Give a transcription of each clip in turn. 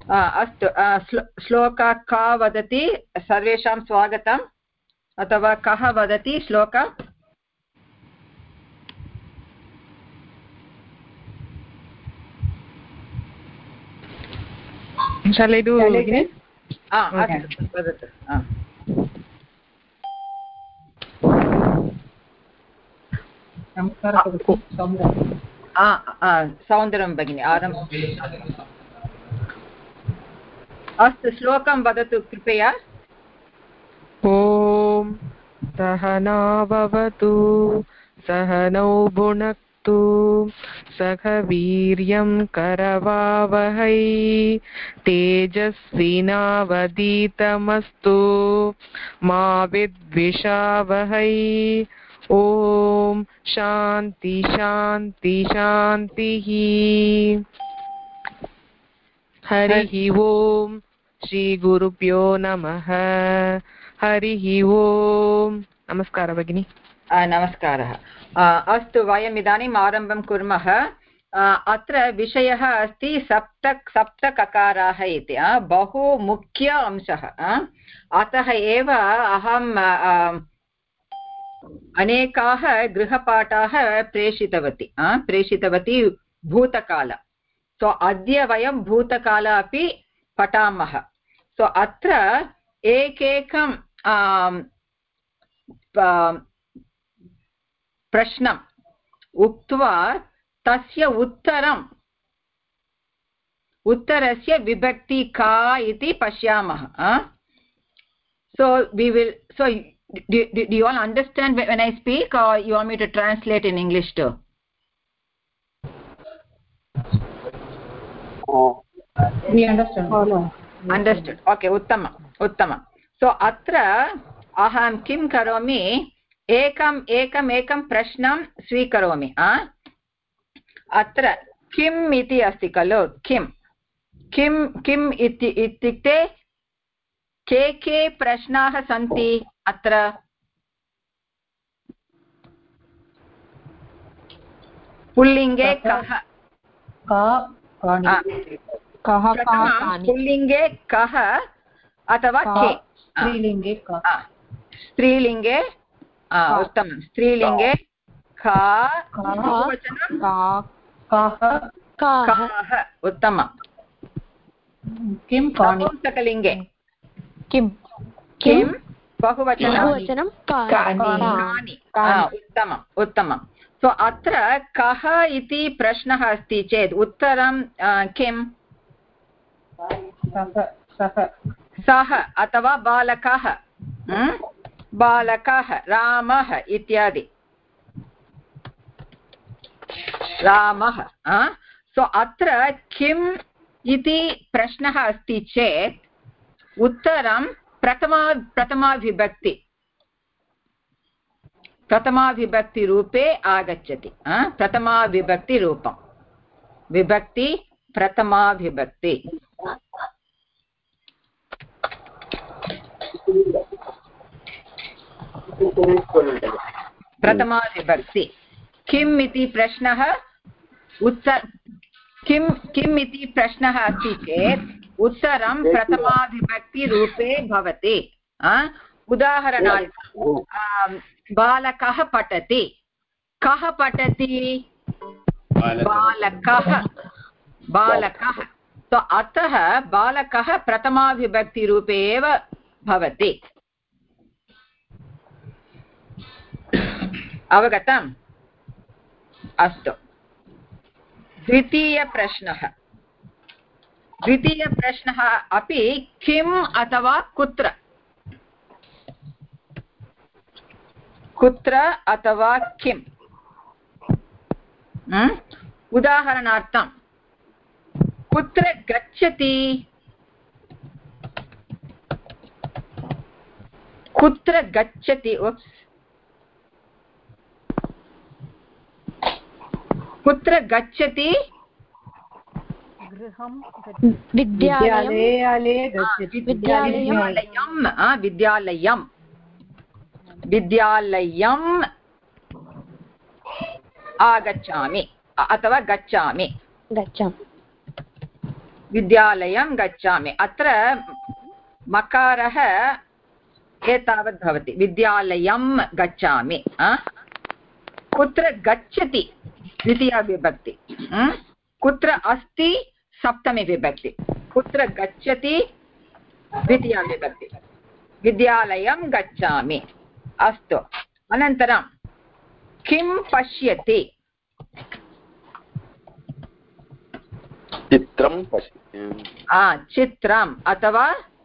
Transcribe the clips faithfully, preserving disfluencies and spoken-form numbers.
अस्तु श्लोकः का वदति सर्वेषां स्वागतम् अथवा कः वदति श्लोकः Shall I do it? Ah, अस्तु वदतु सौन्दर्यं भगिनी आरम्भ अस्तु श्लोकं वदतु कृपया ॐ सहना भवतु सहनौ भुनक्तु सह वीर्यं करवावहै तेजस्विनावधीतमस्तु मा विद्विषावहै ॐ शान्ति शान्ति शान्तिः हरिः ॐ श्रीगुरुभ्यो नमः हरिः ॐ नमस्कारः भगिनी नमस्कारः अस्तु वयम् इदानीम् आरम्भं कुर्मः अत्र विषयः अस्ति सप्त सप्तककाराः इति बहु मुख्य अंशः अतः एव अहम् अनेकाः गृहपाठाः प्रेषितवती प्रेषितवती भूतकाल सो अद्य वयं भूतकाल अपि पठामः सो अत्र एकैकं प्रश्नम् उक्त्वा तस्य उत्तरम् उत्तरस्य विभक्ति का इति पश्यामः so we will so do, do, do you all understand when I speak or you want me to translate in English too? Oh, we understand. Oh, no. Understood. Okay, uttama uttama so atra aham kim karomi ekam ekam ekam prashnam swikaromi atra kim iti asti khalo kim kim kim iti ityukte ke ke prashnaः santi atra pullinge kah ka कः पुल्लिङ्गे कः अथवा के स्त्रीलिङ्गे स्त्रीलिङ्गे उत्तमं स्त्रीलिङ्गे का काः उत्तमं किं नपुंसकलिङ्गे किं किं बहुवचनं कानि उत्तमम् उत्तमं सो अत्र कः इति प्रश्नः अस्ति चेत् उत्तरं किं सः अथवा बालकः बालकः रामः इत्यादि रामः सो अत्र किम् इति प्रश्नः अस्ति चेत् उत्तरं प्रथमा प्रथमाविभक्ति प्रथमाविभक्तिरूपे आगच्छति प्रथमाविभक्तिरूपं विभक्ति प्रथमाविभक्ति प्रथमाविभक्ति किम् इति प्रश्नः उत्तर किं किम् इति प्रश्नः अस्ति चेत् उत्तरं प्रथमाविभक्तिरूपे भवति उदाहरणार्थं बालकः पठति कः पठति बालकः बालकः तो अतः बालकः प्रथमाविभक्तिरूपे एव भवति अवगतम् अस्तु द्वितीयप्रश्नः द्वितीयप्रश्नः अपि किम् अथवा कुत्र कुत्र अथवा किम् उदाहरणार्थं कुत्र गच्छति कुत्र गच्छति कुत्र गच्छति गृहं विद्यालये विद्यालयं विद्यालयं विद्यालयम् आगच्छामि अथवा गच्छामि गच्छामि विद्यालयं गच्छामि अत्र मकारः एतावत् भवति विद्यालयं गच्छामि कुत्र गच्छति द्वितीया विभक्ति कुत्र अस्ति सप्तमी विभक्ति कुत्र गच्छति द्वितीया विभक्ति विद्यालयं गच्छामि अस्तु अनन्तरं किं पश्यति चित्रं पश्यति चित्रम् अथवा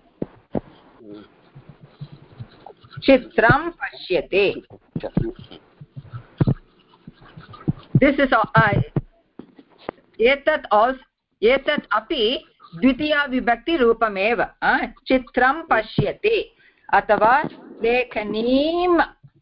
चित्रं पश्यति दिस् इस् एतत् एतत् अपि द्वितीया विभक्तिरूपमेव चित्रं पश्यति अथवा लेखनीं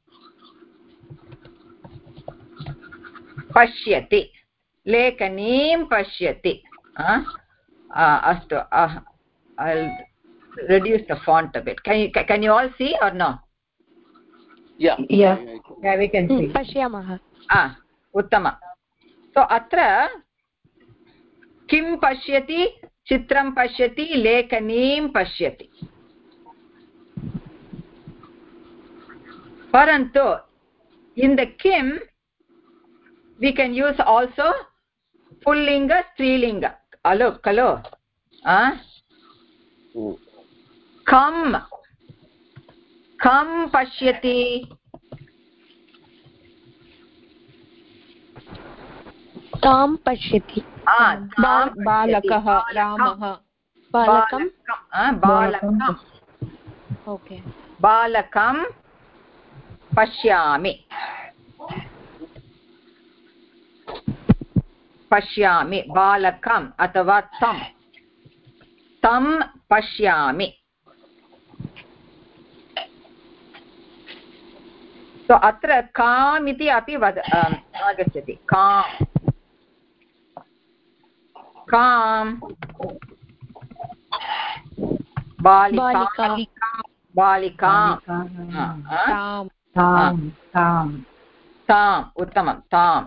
पश्यति लेखनीं पश्यति अस्तु I'll reduce the font a bit. Can you can you all see or no? Yeah. Yeah. Yeah, we can see. पश्यामः. Ah, उत्तमम्. So अत्र किं पश्यति चित्रं पश्यति लेखनीं पश्यति परन्तु in the kim we can use also pullinga strilinga hello hello ah kam kam pashyati तां पश्यति बालकः रामः बालकं बालकं ओके बालकं पश्यामि पश्यामि बालकम् अथवा तं तं पश्यामि सो अत्र काम् इति अपि वद आगच्छति काम् काम् बालिका बालिका ताम् उत्तमं ताम्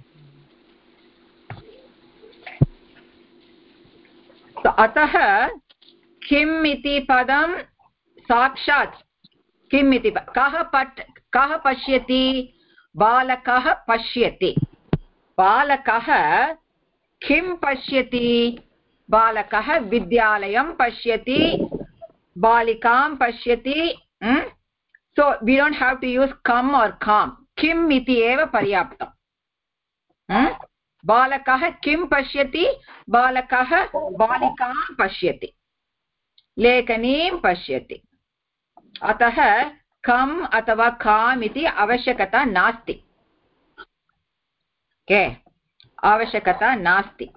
अतः किम् इति पदं साक्षात् किम् इति कः पठ कः पश्यति बालकः पश्यति बालकः किं पश्यति बालकः विद्यालयं पश्यति बालिकां पश्यति so we don't have to use come or kam किम् इति एव पर्याप्तम् बालकः किं पश्यति बालकः बालिकां पश्यति लेखनीं पश्यति अतः कम् अथवा काम् इति आवश्यकता नास्ति के आवश्यकता नास्ति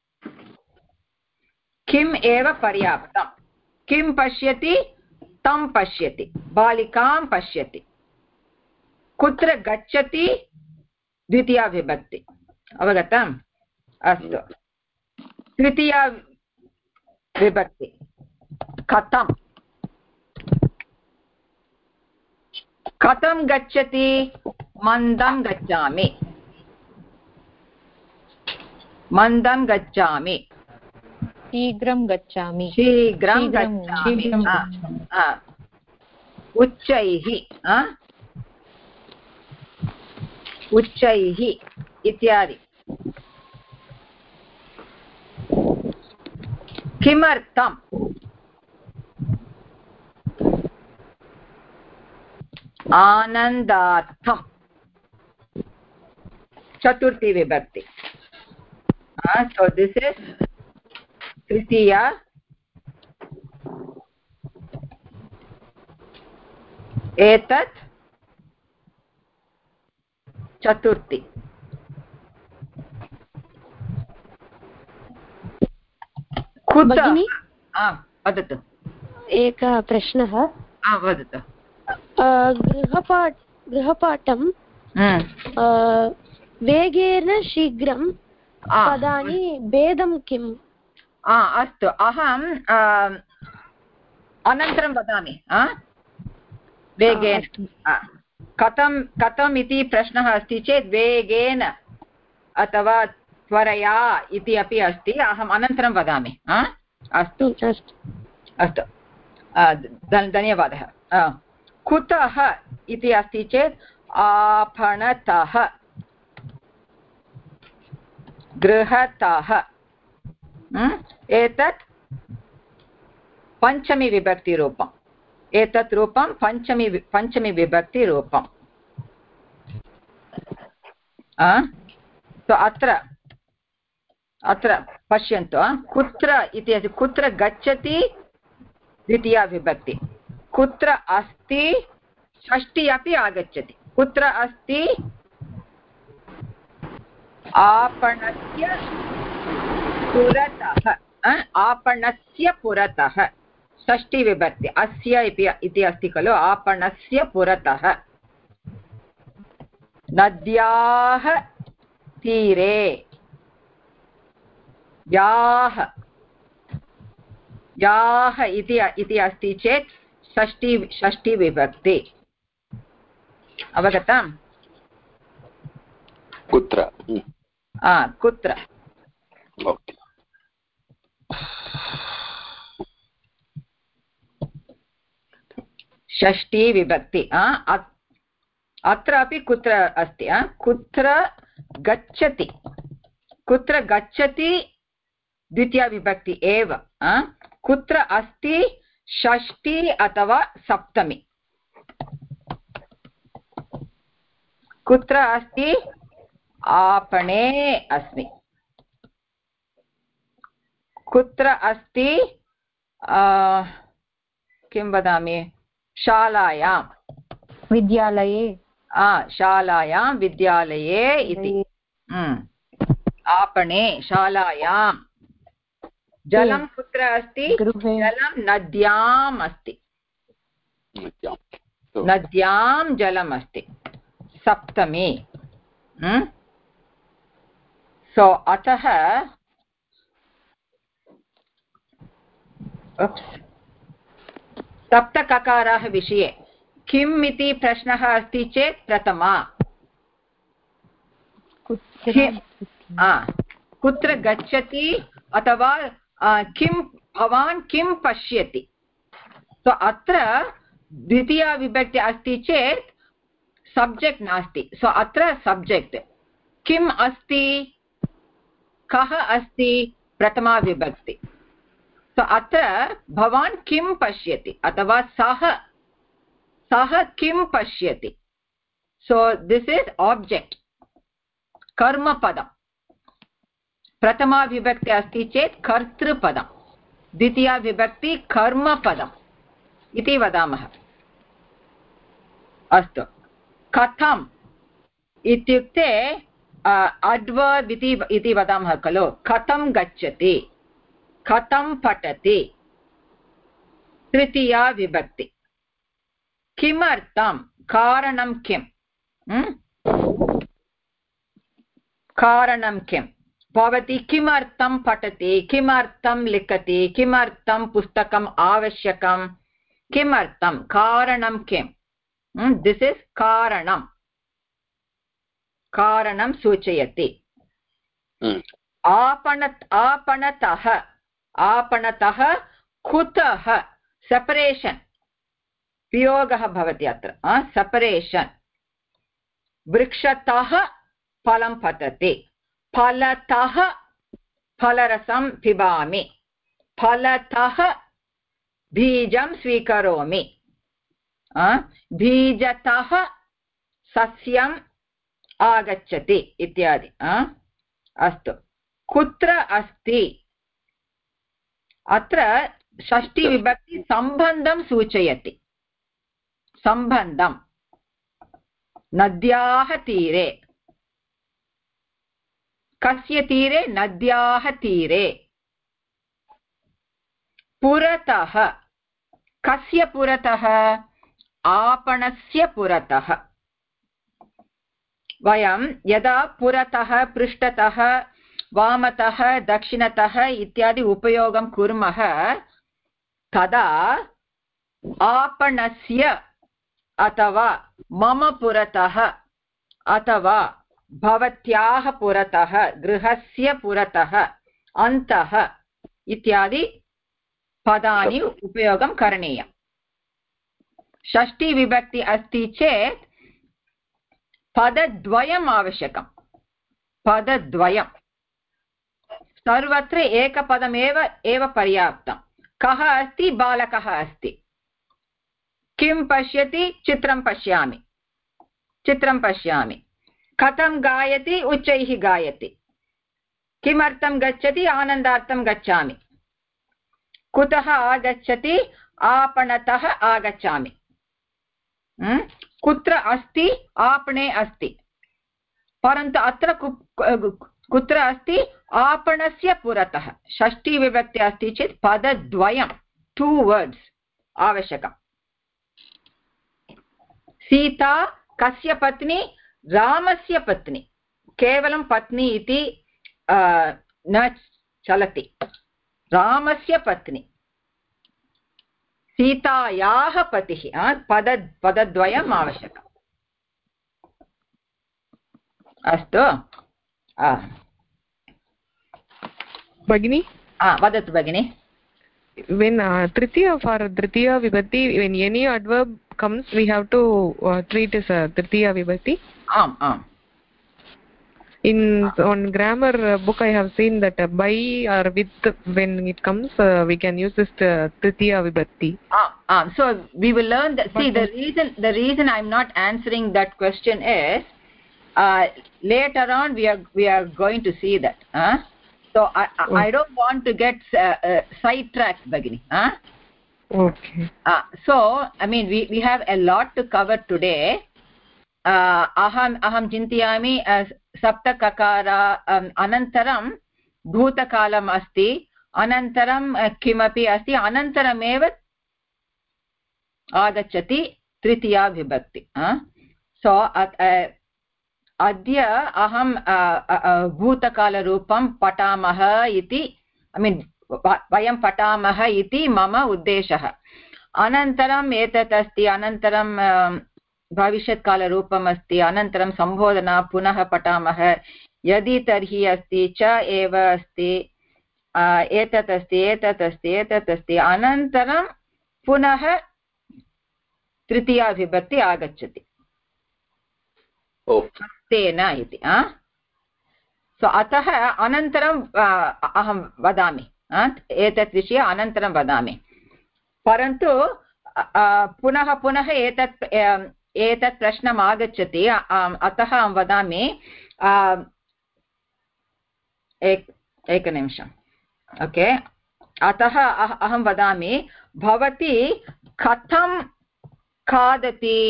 किम् एव पर्याप्तं किं पश्यति तं पश्यति बालिकां पश्यति कुत्र गच्छति द्वितीया विभक्ति अवगतम् अस्तु तृतीया विभक्ति कथं कथं गच्छति मन्दं गच्छामि मन्दं गच्छामि शीघ्रं गच्छामि शीघ्रं गच्छामि उच्चैः उच्चैः इत्यादि किमर्थम् आनन्दार्थं चतुर्थी विभक्ति so this is तृतीया एतत् चतुर्थी भगिनी वदतु एकः प्रश्नः वदतु गृहपाठ गृहपाठं वेगेन शीघ्रं पदानि भेदं किम् अस्तु अहम् अनन्तरं वदामि वेगेन कथं कथम् इति प्रश्नः अस्ति चेत् वेगेन अथवा त्वरया इति अपि अस्ति अहम् अनन्तरं वदामि अस्तु अस्तु धन्यवादः कुतः इति अस्ति चेत् आपणतः गृहतः एतत् पञ्चमी विभक्तिरूपम् एतत् रूपं पञ्चमी पञ्चमी विभक्तिरूपम् so अत्र अत्र पश्यन्तु कुत्र इति अस्ति कुत्र गच्छति द्वितीया विभक्ति कुत्र अस्ति षष्ठी अपि आगच्छति कुत्र अस्ति आपणस्य पुरतः आपणस्य पुरतः षष्ठी विभक्ति अस्य इति अस्ति खलु आपणस्य पुरतः नद्याः तीरे याः याः इति इति अस्ति चेत् षष्ठी षष्ठी विभक्ति अवगतम् कुत्र कुत्र षष्ठी विभक्ति अत्रापि कुत्र अस्ति कुत्र गच्छति कुत्र गच्छति द्वितीया विभक्ति एव कुत्र अस्ति षष्ठी अथवा सप्तमी कुत्र अस्ति आपणे अस्मि कुत्र अस्ति किं वदामि शालायां विद्यालये शालायां विद्यालये इति आपणे शालायां जलं कुत्र अस्ति जलं नद्याम् अस्ति नद्यां जलम् अस्ति सप्तमी सो अतः सप्तककाराः विषये किम् इति प्रश्नः अस्ति चेत् प्रथमा कुत्र गच्छति अथवा किं भवान् किं पश्यति सो अत्र द्वितीया विभक्ति अस्ति चेत् सब्जेक्ट् नास्ति सो अत्र सब्जेक्ट् किम् अस्ति कः अस्ति प्रथमा विभक्ति सो अत्र भवान् किं पश्यति अथवा सः सः किं पश्यति सो दिस् इस् ऑब्जेक्ट् कर्मपदं प्रथमा विभक्ति अस्ति चेत् कर्तृपदं द्वितीया विभक्ति कर्मपदम् इति वदामः अस्तु कथम् इत्युक्ते अड्वर्ब् इति वदामः खलु कथं गच्छति कथं पठति तृतीया विभक्ति किमर्थं कारणं किं कारणं किं भवती किमर्थं पठति किमर्थं लिखति किमर्थं पुस्तकम् आवश्यकं किमर्थं कारणं किं दिस् इस् कारणं कारणं सूचयति आपण आपणतः आपणतः कुतः सेपरेशन् वियोगः भवति अत्र सेपरेशन् वृक्षतः फलं पतति फलतः फलरसं पिबामि फलतः बीजं स्वीकरोमि बीजतः सस्यम् आगच्छति इत्यादि अस्तु कुत्र अस्ति अत्र षष्ठी विभक्ति सम्बन्धं सूचयति सम्बन्धं नद्याः तीरे कस्य तीरे नद्याः तीरे पुरतः कस्य पुरतः आपणस्य पुरतः वयं यदा पुरतः पृष्ठतः वामतः दक्षिणतः इत्यादि उपयोगं कुर्मः तदा आपणस्य अथवा मम पुरतः अथवा भवत्याः पुरतः गृहस्य पुरतः अन्तः इत्यादि पदानि उपयोगं करणीयम् षष्ठी विभक्ति अस्ति चेत् पदद्वयम् आवश्यकं पदद्वयं सर्वत्र एकपदमेव एव पर्याप्तं कः अस्ति बालकः अस्ति किं पश्यति चित्रं पश्यामि चित्रं पश्यामि कथं गायति उच्चैः गायति किमर्थं गच्छति आनन्दार्थं गच्छामि कुतः आगच्छति आपणतः आगच्छामि कुत्र अस्ति आपणे अस्ति परन्तु अत्र कुत्र अस्ति आपणस्य पुरतः षष्ठी विभक्ति अस्ति चेत् पदद्वयं टु वर्ड्स् आवश्यकम् सीता कस्य पत्नी रामस्य पत्नी केवलं पत्नी इति न चलति रामस्य पत्नी सीतायाः पतिः पद पदद्वयम् आवश्यकम् अस्तु भगिनी वदतु भगिनी when uh, tritiya for tritiya vibhakti when any adverb comes we have to uh, treat as a tritiya vibhakti am am in on grammar uh, book I have seen that uh, by or with when it comes uh, we can use this uh, tritiya vibhakti ah ah so we will learn that see the reason the reason I'm not answering that question is uh, later on we are we are going to see that huh? So I, I, okay. I don't want to get uh, uh, sidetracked, Bhagini. Huh? Okay. Uh, so, I mean, we, we have a lot to cover today. Uh, aham aham chintayami uh, sapta kakara um, anantaram bhutakalam asti anantaram uh, kimapi asti anantaram eva agacchati tritiya vibhakti. Huh? So, uh, uh, अद्य अहं भूतकालरूपं पठामः इति I mean वयं पठामः इति मम उद्देशः अनन्तरम् एतत् अस्ति अनन्तरं भविष्यत्कालरूपम् अस्ति अनन्तरं सम्बोधना पुनः पठामः यदि तर्हि अस्ति च एव अस्ति एतत् अस्ति एतत् अस्ति एतत् अस्ति अनन्तरं पुनः तृतीया विभक्ति आगच्छति तेन इति सो अतः अनन्तरम् अहं वदामि एतत् विषये अनन्तरं वदामि परन्तु पुनः पुनः एतत् एतत् प्रश्नम् आगच्छति अतः अहं वदामि एकनिमिषम् ओके अतः अहं वदामि भवती कथं खादति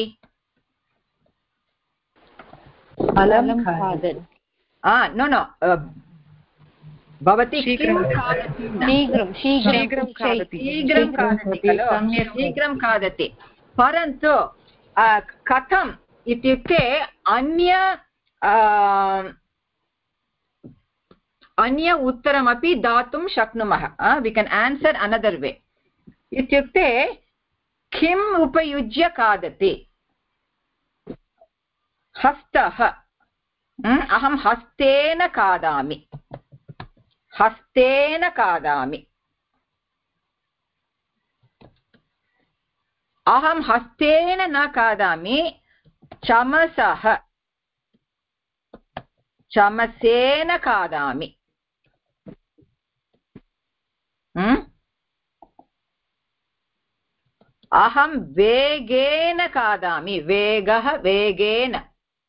फलं खादति नो नो भवती शीघ्रं शीघ्रं शीघ्रं खादति शीघ्रं खादति खलु शीघ्रं खादति परन्तु कथम् इत्युक्ते अन्य अन्य उत्तरमपि दातुं शक्नुमः we can answer another way इत्युक्ते किम् उपयुज्य खादति हस्तः अहं हस्तेन खादामि हस्तेन खादामि अहं हस्तेन न खादामि चमसः चमसेन खादामि अहं वेगेन खादामि वेगः वेगेन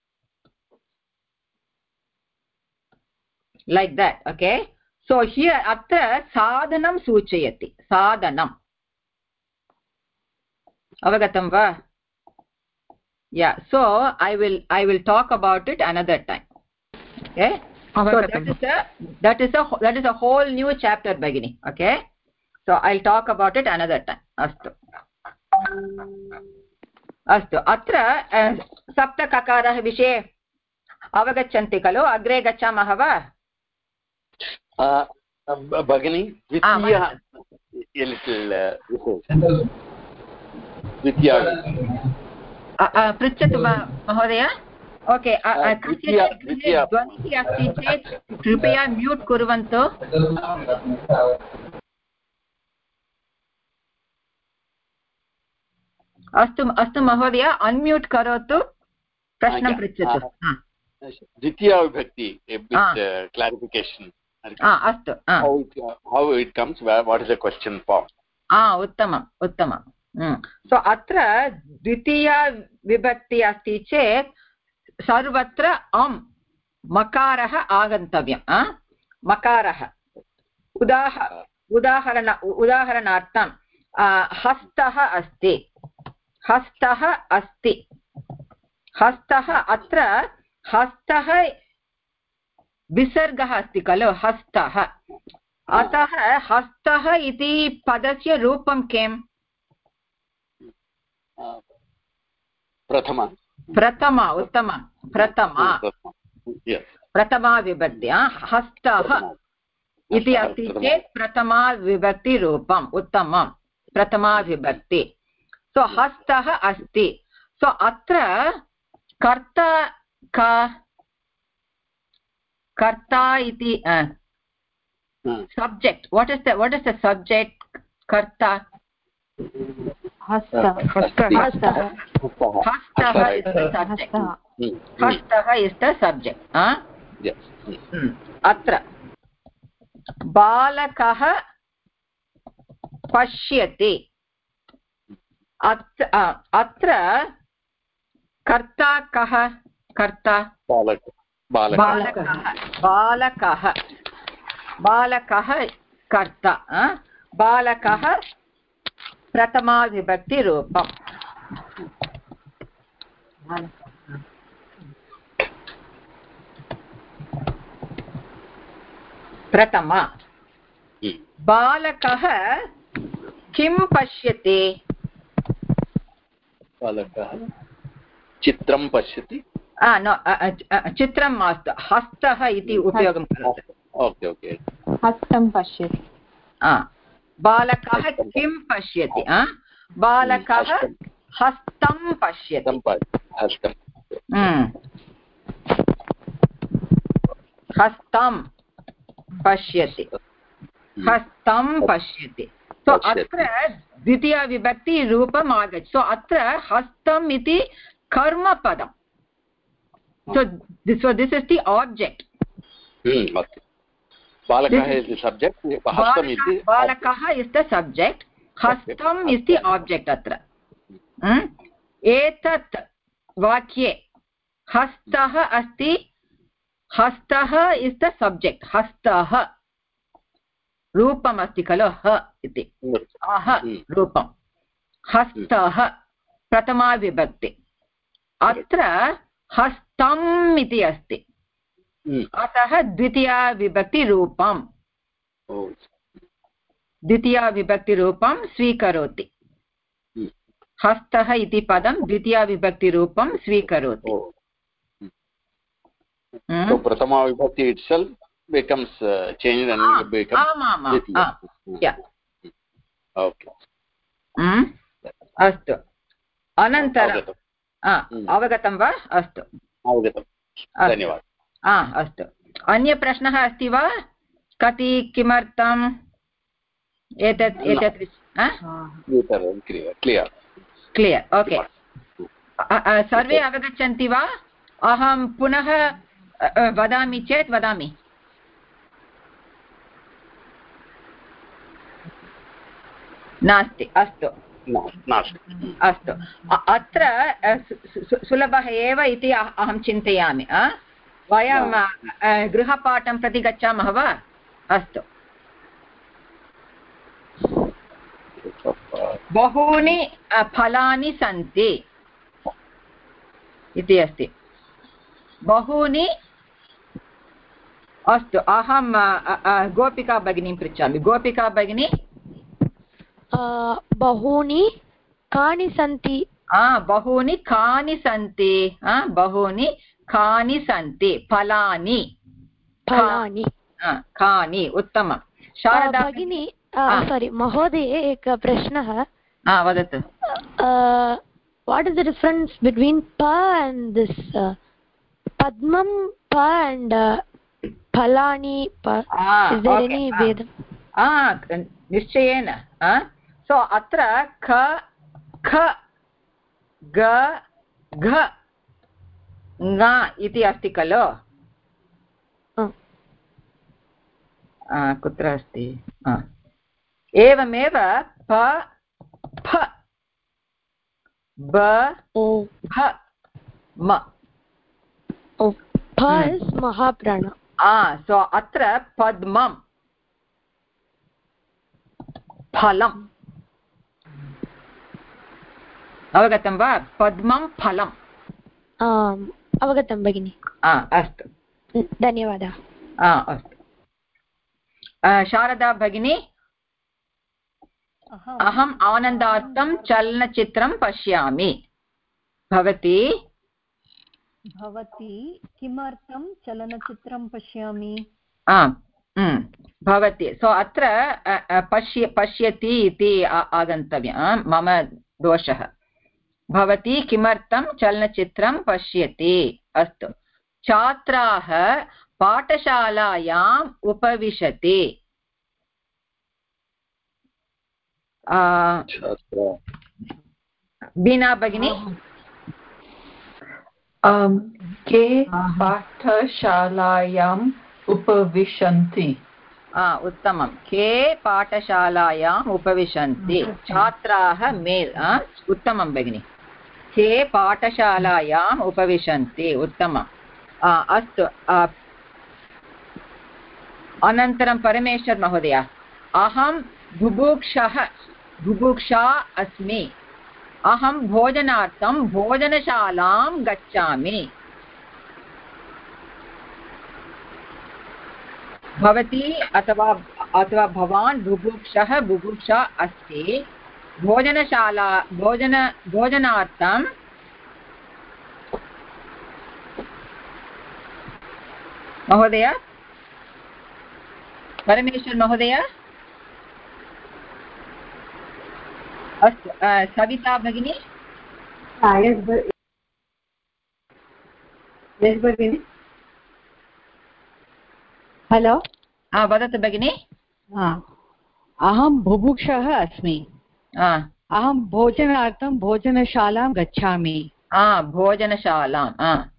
like that okay so here atra sadhanam सूचयति साधनम् avagatam va yeah so I will I will talk about it another time okay so that is a that is a that is a whole new chapter beginning okay so I'll talk about it another time astu अस्तु अत्र सप्तककारः विषये अवगच्छन्ति खलु अग्रे गच्छामः वा भगिनी द्वितीयः पृच्छतु महोदय ओके कस्यचित् गृहे ध्वनिः अस्ति चेत् कृपया म्यूट् कुर्वन्तु अस्तु अस्तु महोदय अन्म्यूट् करोतु प्रश्नं पृच्छतु द्वितीया विभक्ति क्लारिफिकेशन् अस्तु how it comes what is the question form उत्तमम् उत्तमम् सो अत्र द्वितीया विभक्ति अस्ति चेत् सर्वत्र अम् मकारः आगन्तव्यम् मकारः उदाह उदाहरण उदाहरणार्थं हस्तः अस्ति हस्तः अस्ति हस्तः अत्र हस्तः विसर्गः अस्ति खलु हस्तः अतः हस्तः इति पदस्य रूपं किम् प्रथमा प्रथमा उत्तमं प्रथमा प्रथमा विभक्ति हस्तः इति अस्ति चेत् प्रथमा विभक्तिरूपम् उत्तमं प्रथमा विभक्ति सो हस्तः अस्ति सो अत्र कर्ता का कर्ता इति subject what is the what is the subject karta hasta hastah hastah is the subject hastah is the subject ah yes atra balakah pashyati atra karta kah karta balak balakah balakah बालकः कर्ता बालकः प्रथमा विभक्ति रूपम् प्रथमा बालकः किं पश्यति बालकः चित्रं पश्यति न चित्रं मास्तु हस्तः इति उपयोगं करोतु ओके ओके हस्तं पश्यति बालकः किं पश्यति बालकः हस्तं पश्यति हस्तं पश्यति हस्तं पश्यति सो अत्र द्वितीया विभक्ति रूपम् आगच्छति सो अत्र हस्तम् इति कर्मपदं so this so this is the object hmm okay balakah is the subject hastam is the balakah is the subject hastam is the object atra hmm etat vakye hastah asti hastah is the subject hastah रूपम् अस्ति खलु ह इति अह रूपं हस्तः प्रथमा विभक्ति अत्र हस्तम् इति अस्ति अतः द्वितीया विभक्तिरूपं द्वितीया विभक्तिरूपं स्वीकरोति हस्तः इति पदं द्वितीया विभक्तिरूपं स्वीकरोति प्रथमा विभक्ति itself becomes uh, changed and becomes आमामां yeah okay अस्तु अनन्तरं अवगतं वा अस्तु अवगतं धन्यवादः अस्तु अन्यप्रश्नः अस्ति वा कति किमर्थम् एतत् एतत् क्लियर् क्लियर् ओके सर्वे अवगच्छन्ति वा अहं पुनः वदामि चेत् वदामि नास्ति अस्तु अस्तु अत्र सुलभः एव इति अहं चिन्तयामि वयं गृहपाठं प्रति गच्छामः वा अस्तु बहूनि फलानि सन्ति इति अस्ति बहूनि अस्तु अहं गोपिका भगिनीं पृच्छामि गोपिका भगिनी बहूनि कानि सन्ति बहूनि कानि सन्ति बहूनि कानि सन्ति फलानि फलानि कानि उत्तमं शारदा भगिनी सारी महोदय एकः प्रश्नः वदतु what is the difference between प and this padmam pa and uh, phalani pa. Ah, is there okay. any ah. vedam? Ah, निश्चयेन. So अत्र ख ख ग घ ङ इति अस्ति खलु? कुत्र अस्ति? एवमेव प फ ब भ म. Oh, pa is mahaprana. Ah, so अत्र पद्मं फलम्. अवगतं वा? पद्मं फलम्. आम्, अवगतं भगिनि. अस्तु, धन्यवादः. अस्तु. शारदा भगिनी, अहम् आनन्दार्थं चलनचित्रं पश्यामि. भवती भवती किमर्थं चलनचित्रं पश्यामि? भवती. सो अत्र पश्य पश्यति इति आगन्तव्यं. मम दोषः. भवती किमर्थं चलनचित्रं पश्यति? अस्तु. छात्राः पाठशालायाम् उपविशति. बीना भगिनी, के पाठशालायाम् उपविशन्ति? उत्तमं. के पाठशालायाम् उपविशन्ति? छात्राः मेल्. उत्तमं भगिनि. के पाठशालायाम् उपविशन्ति? उत्तमम्. अस्तु. अनन्तरं परमेश्वर् महोदय, अहं बुभुक्षः बुभुक्षा अस्मि. अहं भोजनार्थं भोजनशालां गच्छामि. भवती अथवा अथवा भवान् बुभुक्षः बुभुक्षा अस्ति. भोजनशाला भोजन भोजनार्थं महोदय, परमेश्वर महोदय. अस्तु. सविता भगिनी. हलो. वदतु भगिनी. अहं बुभुक्षः अस्मि. अहं भोजनार्थं भोजनशालां गच्छामि. भोजनशालां.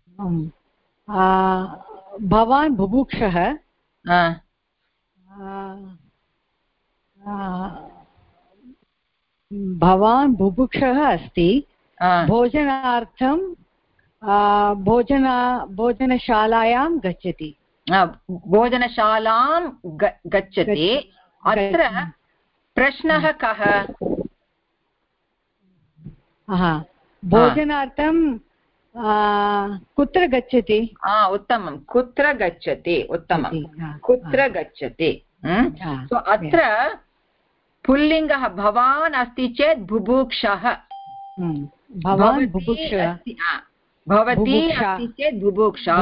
भवान् बुभुक्षः. भवान् बुभुक्षः अस्ति. भोजनार्थं भोजन भोजनशालायां गच्छति. भोजनशालां गच्छति. अत्र प्रश्नः कः? भोजनार्थं कुत्र गच्छति? उत्तमं. कुत्र गच्छति? उत्तमं. कुत्र गच्छति? अत्र पुल्लिङ्गः भवान् अस्ति चेत् बुभुक्षः. भवान् बुभुक्षः. भवती अस्ति चेत् बुभुक्षा.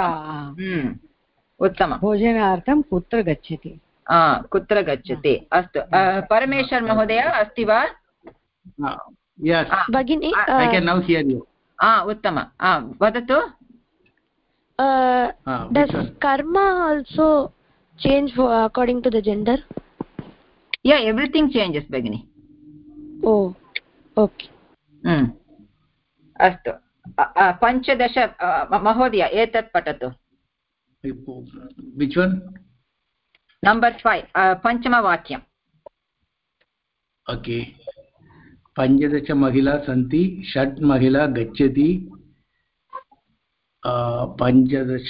उत्तमं. भोजनार्थं कुत्र गच्छति? कुत्र गच्छति? अस्तु. परमेश्वर महोदय अस्ति वा? भगिनी, उत्तमं. वदतु. does karma also change according to the gender? Yeah, everything changes bagini. Oh, okay. Hmm. अस्तु. पञ्चदश महोदय एतत् पठतु. Which one? Number five. पञ्चमवाक्यम्. Okay. पञ्चदश महिला सन्ति. षट् महिला गच्छति. पञ्चदश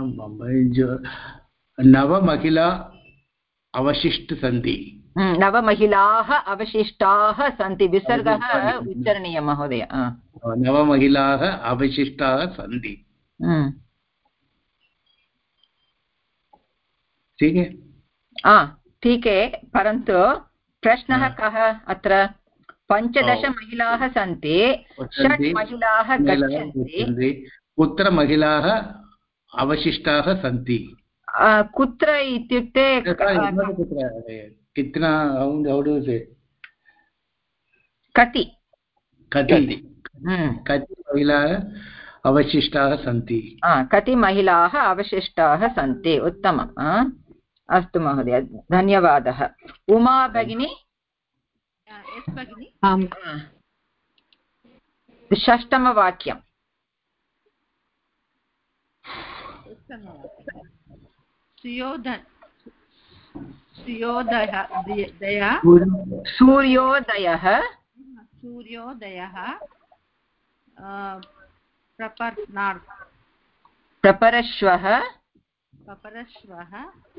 नव महिला अवशिष्ट सन्ति. नव महिलाः अवशिष्टाः सन्ति. विसर्गः उच्चारणीयः महोदय. नव महिलाः अवशिष्टाः सन्ति. ठीक है? ठीक है, परन्तु प्रश्नः कः अत्र? पञ्चदश महिलाः सन्ति. षट् महिलाः गच्छन्ति. कुत्र महिलाः अवशिष्टाः सन्ति? कुत्र इत्युक्ते कितना? कति कति कति महिलाः अवशिष्टाः सन्ति। कति महिलाः अवशिष्टाः सन्ति। उत्तमम्। अस्तु महोदय, धन्यवादः। उमा भगिनी। षष्ठमवाक्यं। सूर्योदयः सूर्योदयः प्रपर्नार् प्रपरश्वः प्रपरश्वः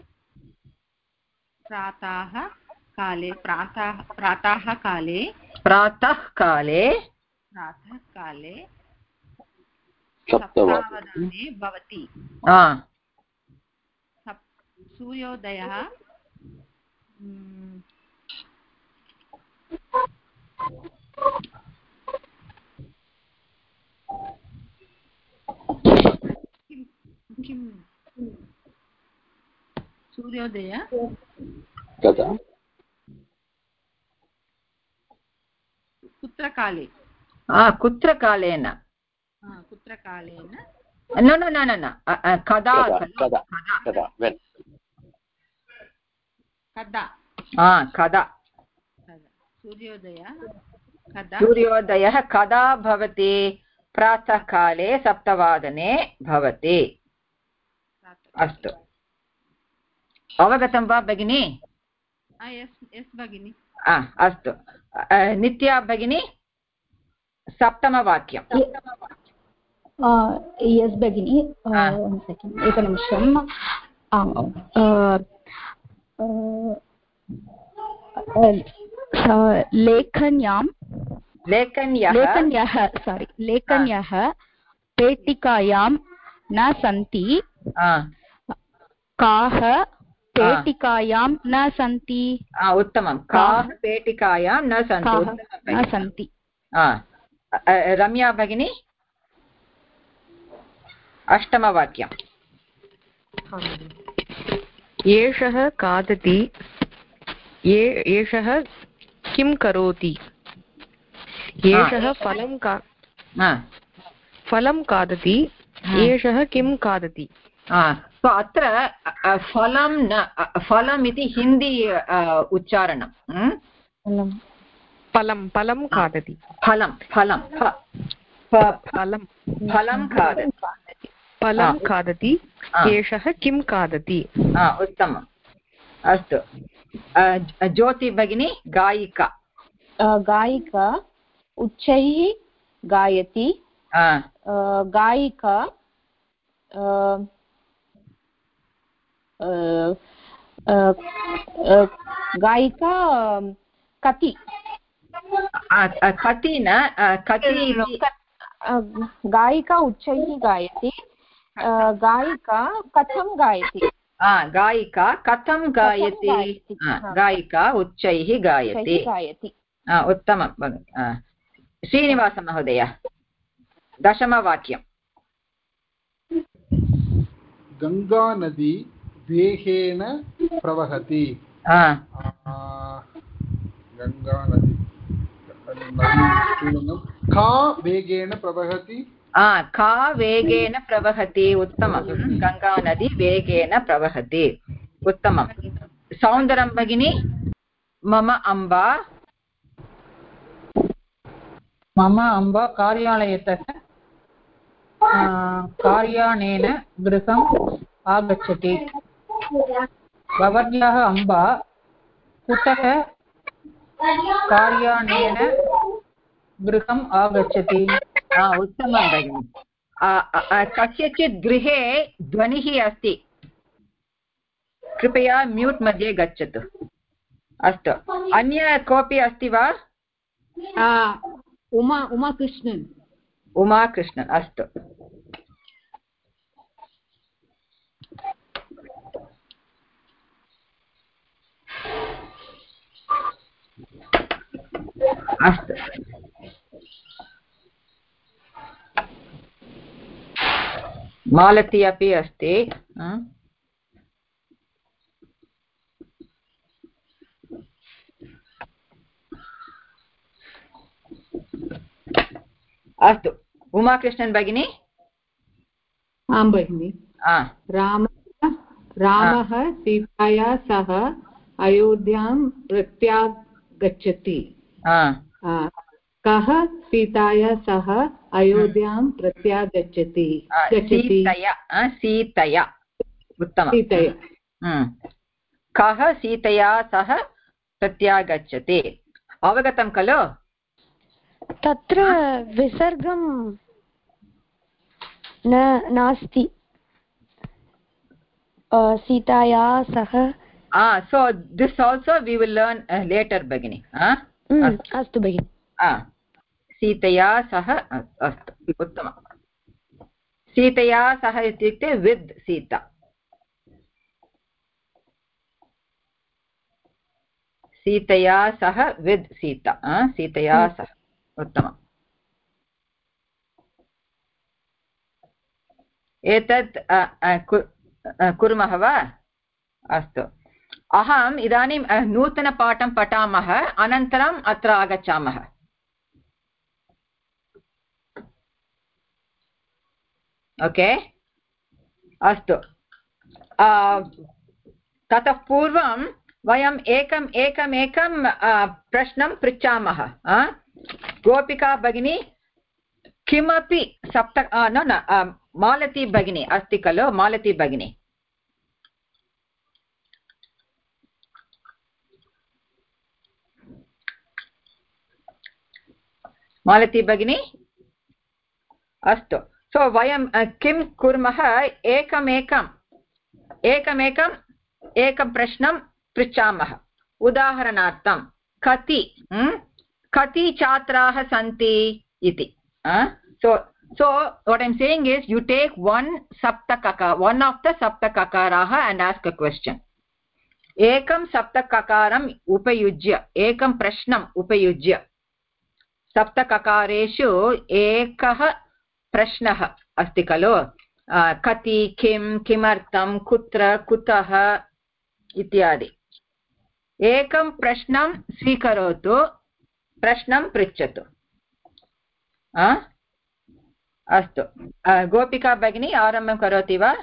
प्रातः काले प्रातः प्रातः काले प्रातः काले प्रातः काले सप्तावधाने भवति। सूर्योदयः किं सूर्योदय कदा कुत्र काले कुत्र कालेन कुत्र कालेन न न न न कदा कदा कदा कदा कदा सूर्योदयः कदा सूर्योदयः कदा भवति? प्रातःकाले सप्तवादने भवति। अस्तु, अवगतं वा भगिनी? भगिनी अस्तु, नित्या भगिनी सप्तमवाक्यं। यस् भगिनी, एकनिमिषम्। लेखन्यां लेखन्यः लेखन्यः सारी लेखन्यः पेटिकायां न सन्ति। काः पेटिकायां न सन्ति? उत्तमं। काः पेटिकायां न सन्ति न सन्ति। रम्या भगिनी अष्टमवाक्यं। एषः खादति, एषः किं करोति? एषः फलं का फलं खादति, एषः किं खादति? सो अत्र फलं न फलम् इति हिन्दी उच्चारणं। फलं फलं खादति फलं फलं फलं फलं खादति फलं खादति, एषः किं खादति? उत्तमम्। अस्तु, ज्योति भगिनी गायिका। गायिका उच्चैः गायति। गायिका गायिका कति कति न कति गायिका उच्चैः गायति। गायिका कथं गायति? गायिका कथं गायति? गायिका उच्चैः गायति। उत्तमं। श्रीनिवासमहोदय दशमवाक्यं। गङ्गा नदी वेगेन प्रवहति। गङ्गा नदी का वेगेन प्रवहति? का वेगेन प्रवहति। उत्तमं। गङ्गा नदी वेगेन प्रवहति। उत्तमं। सौन्दरं भगिनी मम अम्बा मम अम्बा कार्यालयतः कार्यानेन गृहम् आगच्छति। भवत्याः अम्बा कुतः कार्यानेन गृहम् आगच्छति? उत्तमं भगिनि। कस्यचित् गृहे ध्वनिः अस्ति, कृपया म्यूट् मध्ये गच्छतु। अस्तु, अन्य कोऽपि अस्ति वा? उमा उमाकृष्णन् उमाकृष्णन् अस्तु। अस्तु, मालती अपि अस्ति। अस्तु, उमाकृष्णन् भगिनी आं भगिनि रामः रामः सीताया सह अयोध्यां प्रत्यागच्छति कः सीताया सह अयोध्यां प्रत्यागच्छति सीतया सीतया उत्तमं सीतया कः सीतया सह प्रत्यागच्छति अवगतं खलु तत्र विसर्गं न नास्ति सीताया सह ah so this also we will learn uh, later bagini ah astu bagini ah सीतया सह अस्तु उत्तमं सीतया सह इत्युक्ते with सीता सीतया सह with सीता सीतया सह उत्तमम् एतत् कुर्मः वा अस्तु अहम् इदानीं नूतनपाठं पठामः अनन्तरम् अत्र आगच्छामः ओके अस्तु ततः पूर्वं वयम् एकम् एकम् एकं प्रश्नं पृच्छामः गोपिका भगिनी किमपि सप्त न न मालती भगिनी अस्ति खलु मालती भगिनी मालती भगिनी अस्तु सो वयं किं कुर्मः एकमेकम् एकमेकम् एकं प्रश्नं पृच्छामः उदाहरणार्थं कति कति छात्राः सन्ति इति so so what I'm saying is you take one saptakaka one of the saptakakaraha and ask a question ekam saptakakaram upayujya ekam prashnam upayujya saptakakareshu ekah prashnah asti khalo kati kim kimartam kutra kutah ityadi ekam prashnam swikarotu prashnam pृच्छतु अस्तु गोपिका भगिनी आरम्भं करोति वा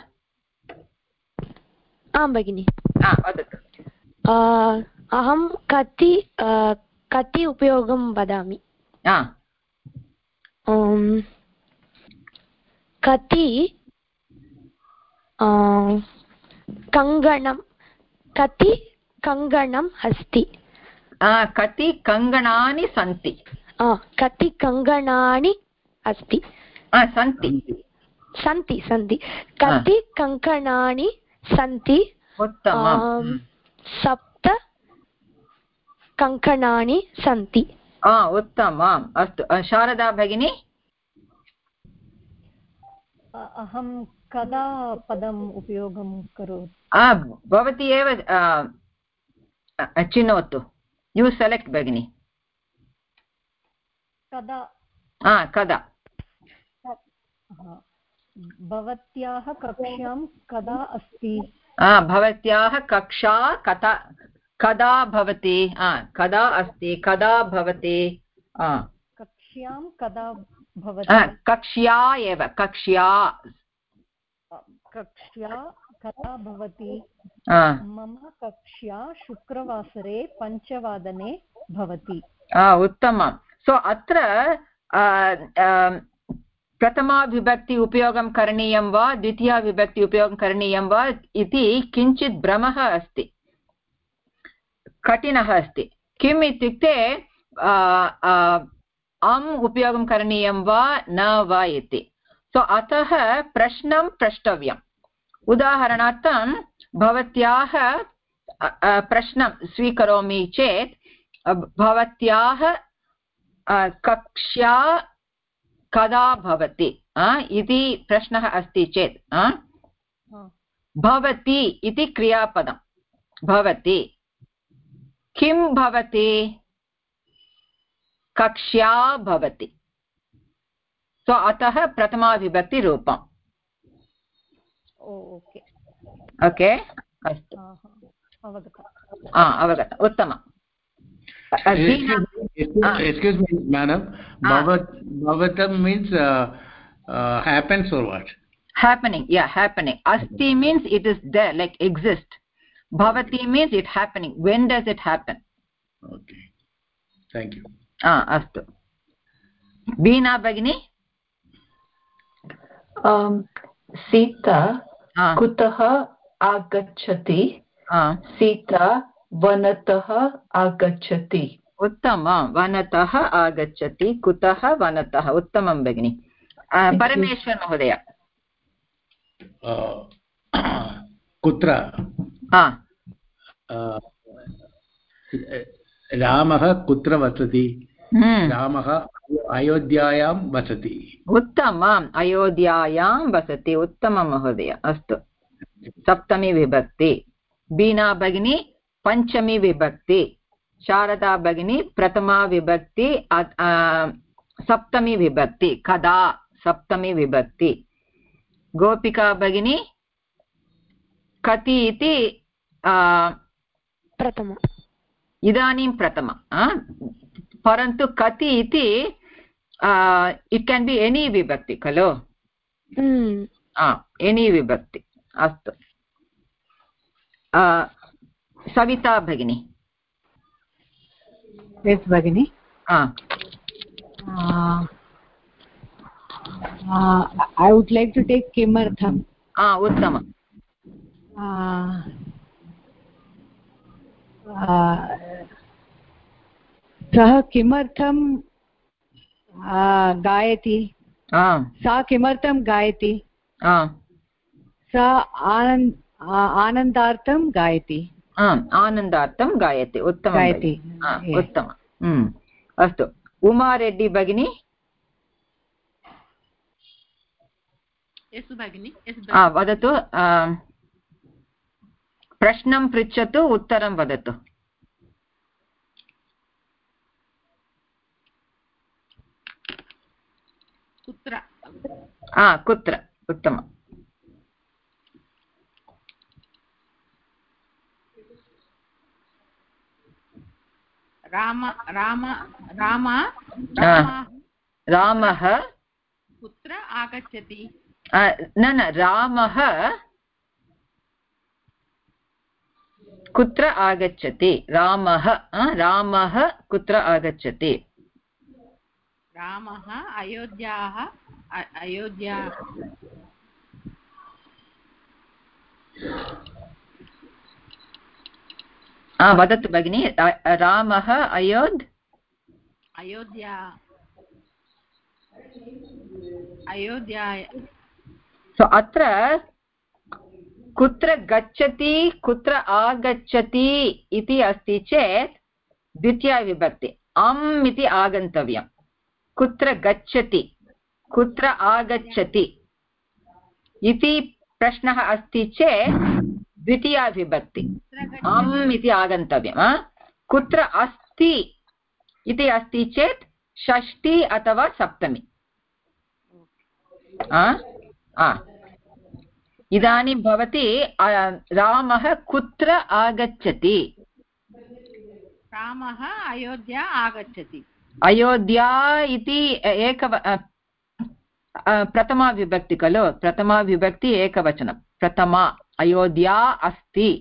आं भगिनि वदतु अहं कति कति उपयोगं वदामि कति कङ्गणं कति कङ्गणम् अस्ति कति कङ्गणानि सन्ति कति कङ्गणानि अस्ति सन्ति सन्ति सन्ति कति कङ्कणानि सन्ति उत्तमं सप्त कङ्कणानि सन्ति उत्तमम् अस्तु शारदा भगिनी अहं कदा पदम् उपयोगं करोमि भवती एव चिनोतु यू सेलेक्ट् भगिनी कदा कदा भवत्याः कक्षां कदा अस्ति भवत्याः कक्षा कदा कदा भवति कदा अस्ति कदा भवति कक्ष्यां कदा भवति कक्ष्या एव कक्ष्या कक्ष्या कदा भवति मम कक्ष्या शुक्रवासरे पञ्चवादने भवति उत्तमं सो अत्र प्रथमा विभक्ति उपयोगं करणीयं वा द्वितीया विभक्ति उपयोगं करणीयं वा इति किञ्चित् भ्रमः अस्ति कठिनः अस्ति किम् इत्युक्ते अम् उपयोगं करणीयं वा न वा इति सो अतः प्रश्नं प्रष्टव्यम् उदाहरणार्थं भवत्याः प्रश्नं स्वीकरोमि चेत् भवत्याः कक्षा कदा भवति इति प्रश्नः अस्ति चेत् भवति इति क्रियापदं भवति किं भवति कक्ष्या भवति सो अतः प्रथमा विभक्तिरूपम् ओके ओके अस्तु अवगतम् उत्तमम् excuse me madam bhavat bhavatam means uh, uh, happens or what happening. Yeah, happening. Asti means it is there, like exist. Bhavati means it happening. When does it happen? Okay, thank you. Ah, astu. Veena Bhagini? um, Sita kutah agachati? Sita vanatah agachati. Uttamam. Vanatah agachati. Kutah vanatah. Uttamam Bhagini. Uh, Parameshwar Mahodaya. Uh, kutra? Ah. Uh, Ramah kutra vasati? Ramah Ayodhyayam vasati. Uttamam. Ayodhyayam vasati. Uttamam Mahodaya. Astu. Saptami vibhakti. Veena Bhagini Panchami vibhakti. Sharada Bhagini Pratama vibhakti. Uh, Saptami vibhakti. Kada Saptami vibhakti. Gopika Bhagini Kati iti uh, Pratama. Idanim Pratama. Uh, Parantu Kati iti uh, it can be any vibhakti. Kalo? Mm. Ah, any vibhakti. Astu. Uh, Savita Bhagini. Yes, Bhagini. Ah. Uh, uh, I would like to take Kimartham. Ah, Uttama. Uh, uh, सः किमर्थं गायति? सा किमर्थं गायति? सा आनन्द आनन्दार्थं गायति. आनन्दार्थं गायति. उत्तमं गायति. उत्तमम्. अस्तु. उमा रेड्डी भगिनी. वदतु. प्रश्नं पृच्छतु, उत्तरं वदतु. कुत्र? कुत्र? उत्तमम्. राम राम राम रामः कुत्र आगच्छति? न न रामः कुत्र आगच्छति? रामः रामः कुत्र आगच्छति? रामः अयोध्याः अयोध्या वदतु भगिनी. रामः अयोध् अयोध्या अयोध्या सो अत्र कुत्र गच्छति कुत्र आगच्छति इति अस्ति चेत् द्वितीया विभक्ति अम् इति आगन्तव्यम्. कुत्र गच्छति कुत्र आगच्छति इति प्रश्नः अस्ति चेत् द्वितीया विभक्ति अम् इति आगन्तव्यम्. कुत्र अस्ति इति अस्ति चेत् षष्ठी अथवा सप्तमी. इदानीं भवती रामः कुत्र आगच्छति? रामः अयोध्या आगच्छति. अयोध्या इति एक प्रथमा विभक्ति खलु. प्रथमा विभक्ति एकवचनं. प्रथमा अयोध्या अस्ति.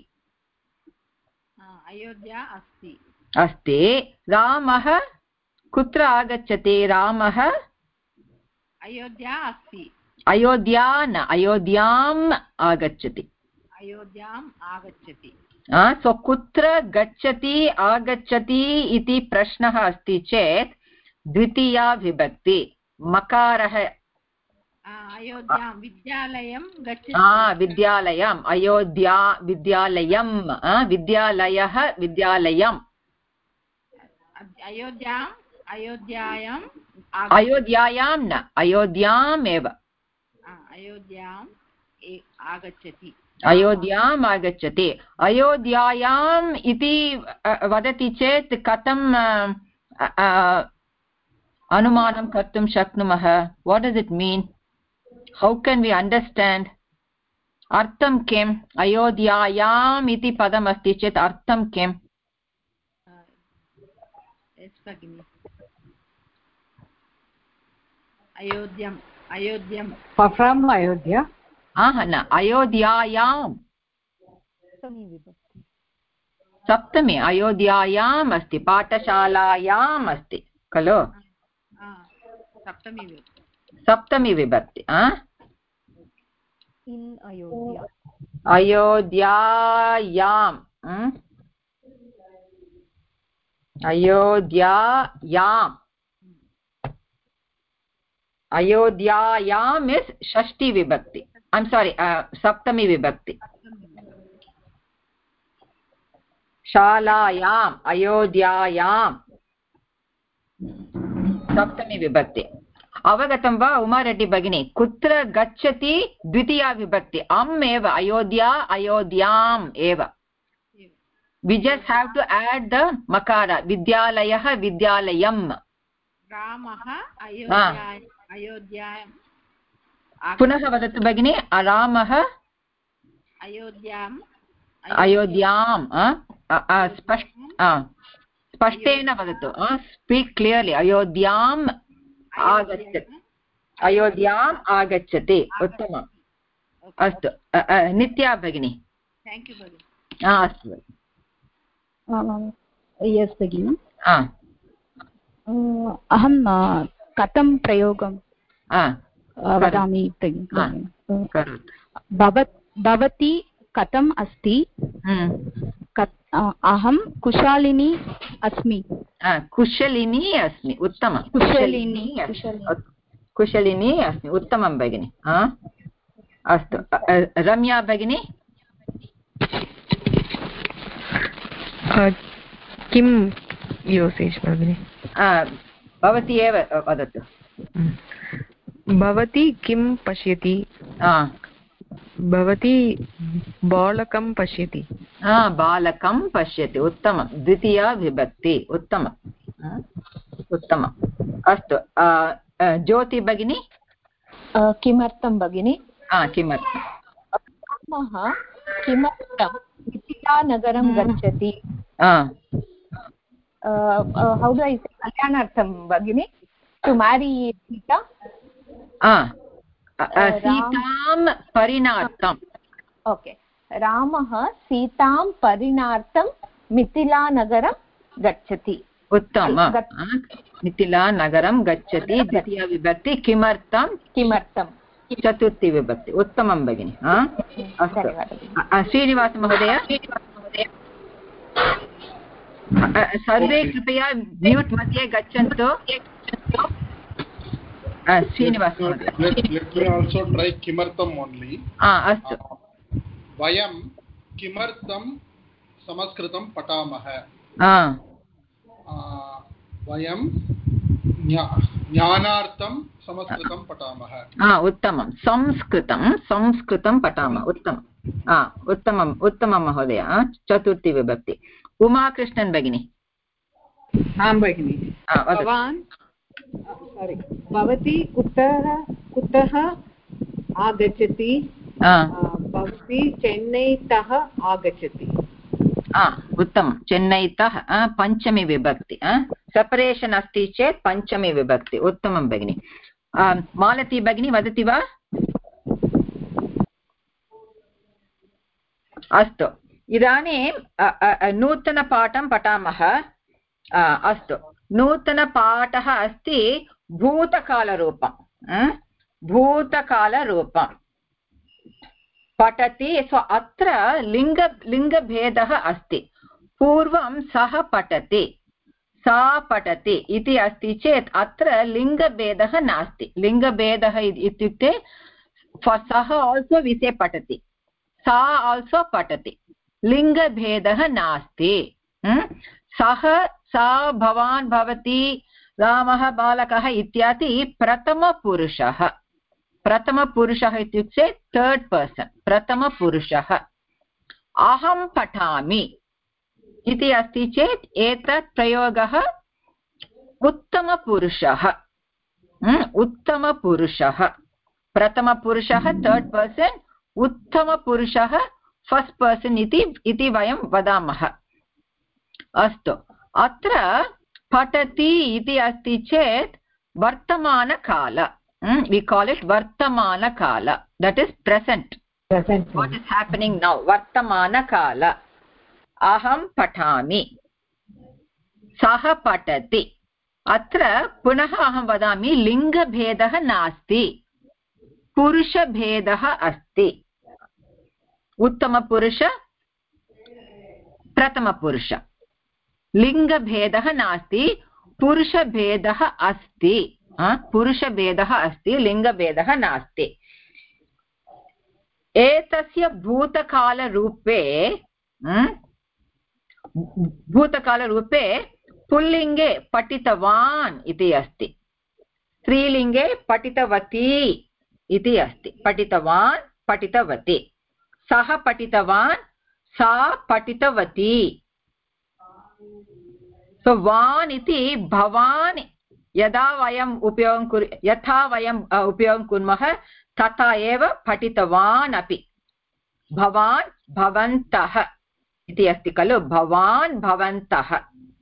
अयोध्या अस्ति अस्ति. रामः कुत्र आगच्छति? रामः अयोध्या अस्ति. अयोध्या न अयोध्याम् आगच्छति. अयोध्याम् आगच्छति. सो कुत्र गच्छति आगच्छति इति प्रश्नः अस्ति चेत् द्वितीया विभक्ति मकारः. अयोध्यां विद्यालयं गच्छति. विद्यालयम् अयोध्या विद्यालयं विद्यालयः विद्यालयम्. अयोध्याम् अयोध्यायाम् अयोध्यायां न अयोध्याम् एव. अयोध्याम् आगच्छति. अयोध्याम् आगच्छति. अयोध्यायाम् इति वदति चेत् कथम् अनुमानं कर्तुं शक्नुमः? What does it mean? How can we understand? अर्थं किम्? अयोध्यायाम् इति पदमस्ति चेत् अर्थं किम्? अयोध्याम् अयोध्यां फ्रम् अयोध्या न अयोध्यायां सप्तमी अयोध्यायाम् अस्ति पाठशालायाम् अस्ति खलु सप्तमी सप्तमी विभक्ति अयोध्यायाम् अयोध्यायाम् अयोध्यायाम् इस् षष्ठी विभक्ति ऐ एम् सारी सप्तमी विभक्ति शालायाम् अयोध्यायां सप्तमी विभक्ति अवगतं वा उमारेड्डी भगिनी कुत्र गच्छति द्वितीया विभक्ति अम् एव अयोध्या अयोध्याम् एव we just have to add the makara विद्यालयः विद्यालयम् रामः अयोध्यायाम् अयोध्यायाम् पुनः वदतु भगिनी रामः अयोध्याम् अयोध्याम् स्पष्टेन वदतु स्पीक् क्लियर्लि अयोध्याम् आगच्छति अयोध्याम् आगच्छति उत्तमम् अस्तु नित्या भगिनी अस्तु यस् भगिनि अहं कथं प्रयोगं वदामि भवती कथम् अस्ति अहं कुशलिनी अस्मि कुशलिनी अस्मि उत्तमं कुशलिनी कुशलिनी अस्मि उत्तमं भगिनि अस्तु रम्या भगिनी किं यूसेज् भगिनि भवती एव वदतु भवती किं पश्यति भवती बालकं पश्यति बालकं पश्यति उत्तमं द्वितीया विभक्ति उत्तमम् उत्तमम् अस्तु ज्योति भगिनी किमर्थं भगिनि किमर्थं किमर्थं मिथिलानगरं गच्छति हौ डु ऐ से कल्याणार्थं भगिनि टु म्यारी सीता सीतां परिणार्थम् ओके रामः सीतां परिणार्थं मिथिलानगरं गच्छति उत्तमं मिथिलानगरं गच्छति द्वितीया विभक्ति किमर्थं किमर्थं चतुर्थी विभक्ति उत्तमं भगिनि अस्तु श्रीनिवास महोदय सर्वे कृपया म्यूट् मध्ये गच्छन्तु श्रीनिवास महोदय किमर्थम् ओन्लि अस्तु वयं किमर्थं संस्कृतं पठामः वयं ज्ञानार्थं संस्कृतं पठामः उत्तमं संस्कृतं संस्कृतं पठामः उत्तमं उत्तमम् उत्तमं महोदय चतुर्थी विभक्ति उमाकृष्णन् भगिनी आं भगिनि भवान् सारी भवती कुतः कुतः आगच्छति भवती चेन्नैतः आगच्छति उत्तमं चेन्नैतः पञ्चमी विभक्ति सेपरेशन् अस्ति चेत् पञ्चमी विभक्ति उत्तमं भगिनि मालती भगिनी वदति वा अस्तु इदानीं नूतनपाठं पठामः अस्तु नूतनपाठः अस्ति भूतकालरूपं भूतकालरूपं पठति सो अत्र लिङ्ग लिङ्गभेदः अस्ति पूर्वं सः पठति सा पठति इति अस्ति चेत् अत्र लिङ्गभेदः नास्ति लिङ्गभेदः इत्युक्ते सः आल्सो विषये पठति सा आल्सो पठति लिङ्गभेदः नास्ति सः सा भवान् भवती रामः बालकः इत्यादि प्रथमपुरुषः प्रथमपुरुषः इत्युक्ते थर्ड् पर्सन् प्रथमपुरुषः अहं पठामि इति अस्ति चेत् एतत् प्रयोगः उत्तमपुरुषः उत्तमपुरुषः प्रथमपुरुषः थर्ड् पर्सन् उत्तमपुरुषः फस्ट् पर्सन् इति इति वयं वदामः अस्तु अत्र पठति इति अस्ति चेत् वर्तमानकाल वि काल् इट् वर्तमानकाल that is present. Present. What is happening now? Vartamana kala. Aham patami. Saha patati. Atra punaha aham vadami linga bhedah nasti. Purusha bhedah asti. Uttama purusha, pratama purusha. Linga bhedah nasti. Purusha bhedah asti. Purusha bhedah asti. Linga bhedah nasti. एतस्य भूतकालरूपे भूतकालरूपे पुल्लिङ्गे पठितवान् इति अस्ति. स्त्रीलिङ्गे पठितवती इति अस्ति. पठितवान् पठितवती. सः पठितवान् सा पठितवती. सो वान् इति भवान् यदा वयम् उपयोगं कुर् यथा वयम् उपयोगं कुर्मः तथा एव पठितवान् अपि. भवान् भवन्तः इति अस्ति खलु. भवान् भवन्तः.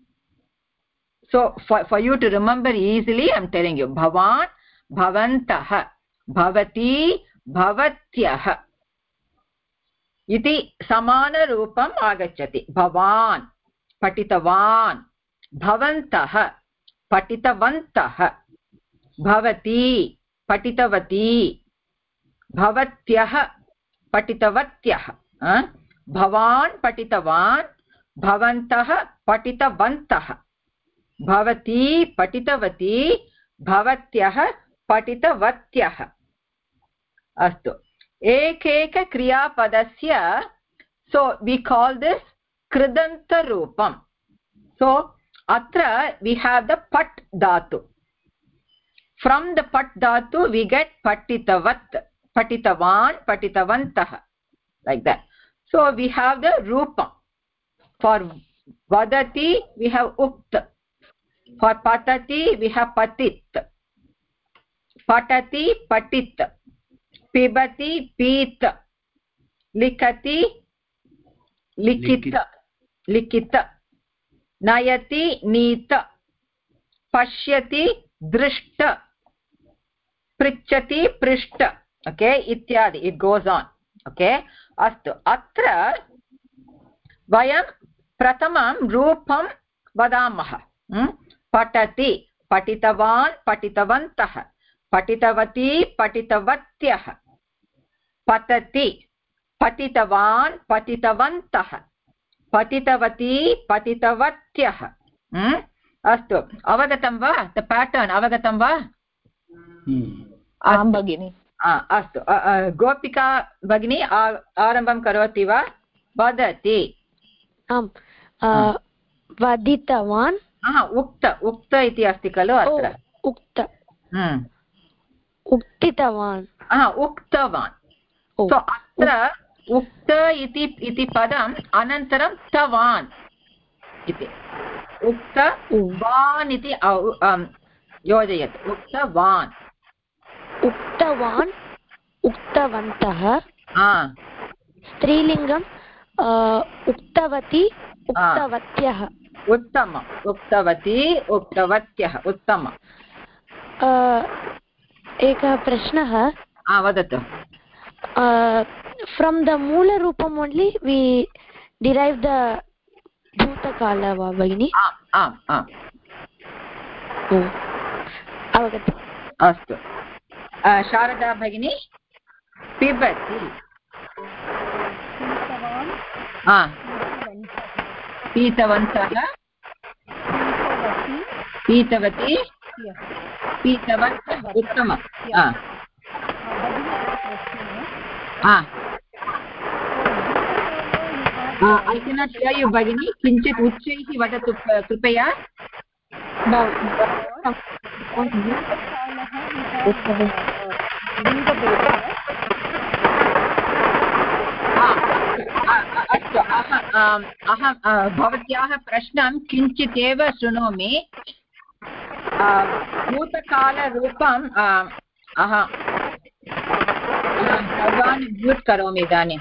So for, for you to remember easily I am telling you bhavan bhavantah bhavati bhavatyah iti samana roopam agacchati. Bhavan patitavan bhavantah patitavantah bhavati patitavati bhavatyah patitavatyah. Bhavan patitavan bhavantah patitavantah bhavati patitavati bhavatyah patitavatyah. Astu. Ekeka kriya padasya. So we call this kridanta roopam. So atra we have the pat dhatu. From the pat dhatu we get patitavat, patitavan, patitavantah, like that. So we have the roopam. For vadati we have ukt. For patati we have patit. Patati patit. Pibati pit. Likati likita. Likita. Nayati nita. Pashyati drishta. Prichati prishta. Okay, ityadi. It goes on. Okay. Astu. Atra vayam pratamam roopam vadamaha. Hmm? Patati patitavan patitavantah patitavati patitavatyah patati patitavan patitavantah patitavati patitavatyah. Hmm? Astu. Avagatam va? The pattern avagatam va? Aam bhagini. Astu. Gopika bhagini arambam karoti va? Vadati. Am. Vaditavan. Ukta. Ukta iti asti kalu atra. Ukta. Uktitavan. Uktavan. So atra ukta iti iti padam anantaram tavan iti. Ukta van iti yojayat. Uktavan. Uktavan. Uktavantah. Strilingam uktavati uktavatyah. Uttama. Uktavati uktavatyah. Uttama. Ekah prashnah. Vadatu. From the moola roopam only we derive the bhutakala va bhagini. Am am am. Avagata. Astu. Sharada bhagini pibati. Ah. Pitavantah. Pitavati. Pitavantah. Uttama. Ah. Ah. I cannot hear you, Bhagini. Kinchit uchchaihi vadatu kripaya. अस्तु अहं भवत्याः प्रश्नं किञ्चित् एव शृणोमि. भूतकालरूपम् अहं सर्वान् mute करोमि इदानीम्.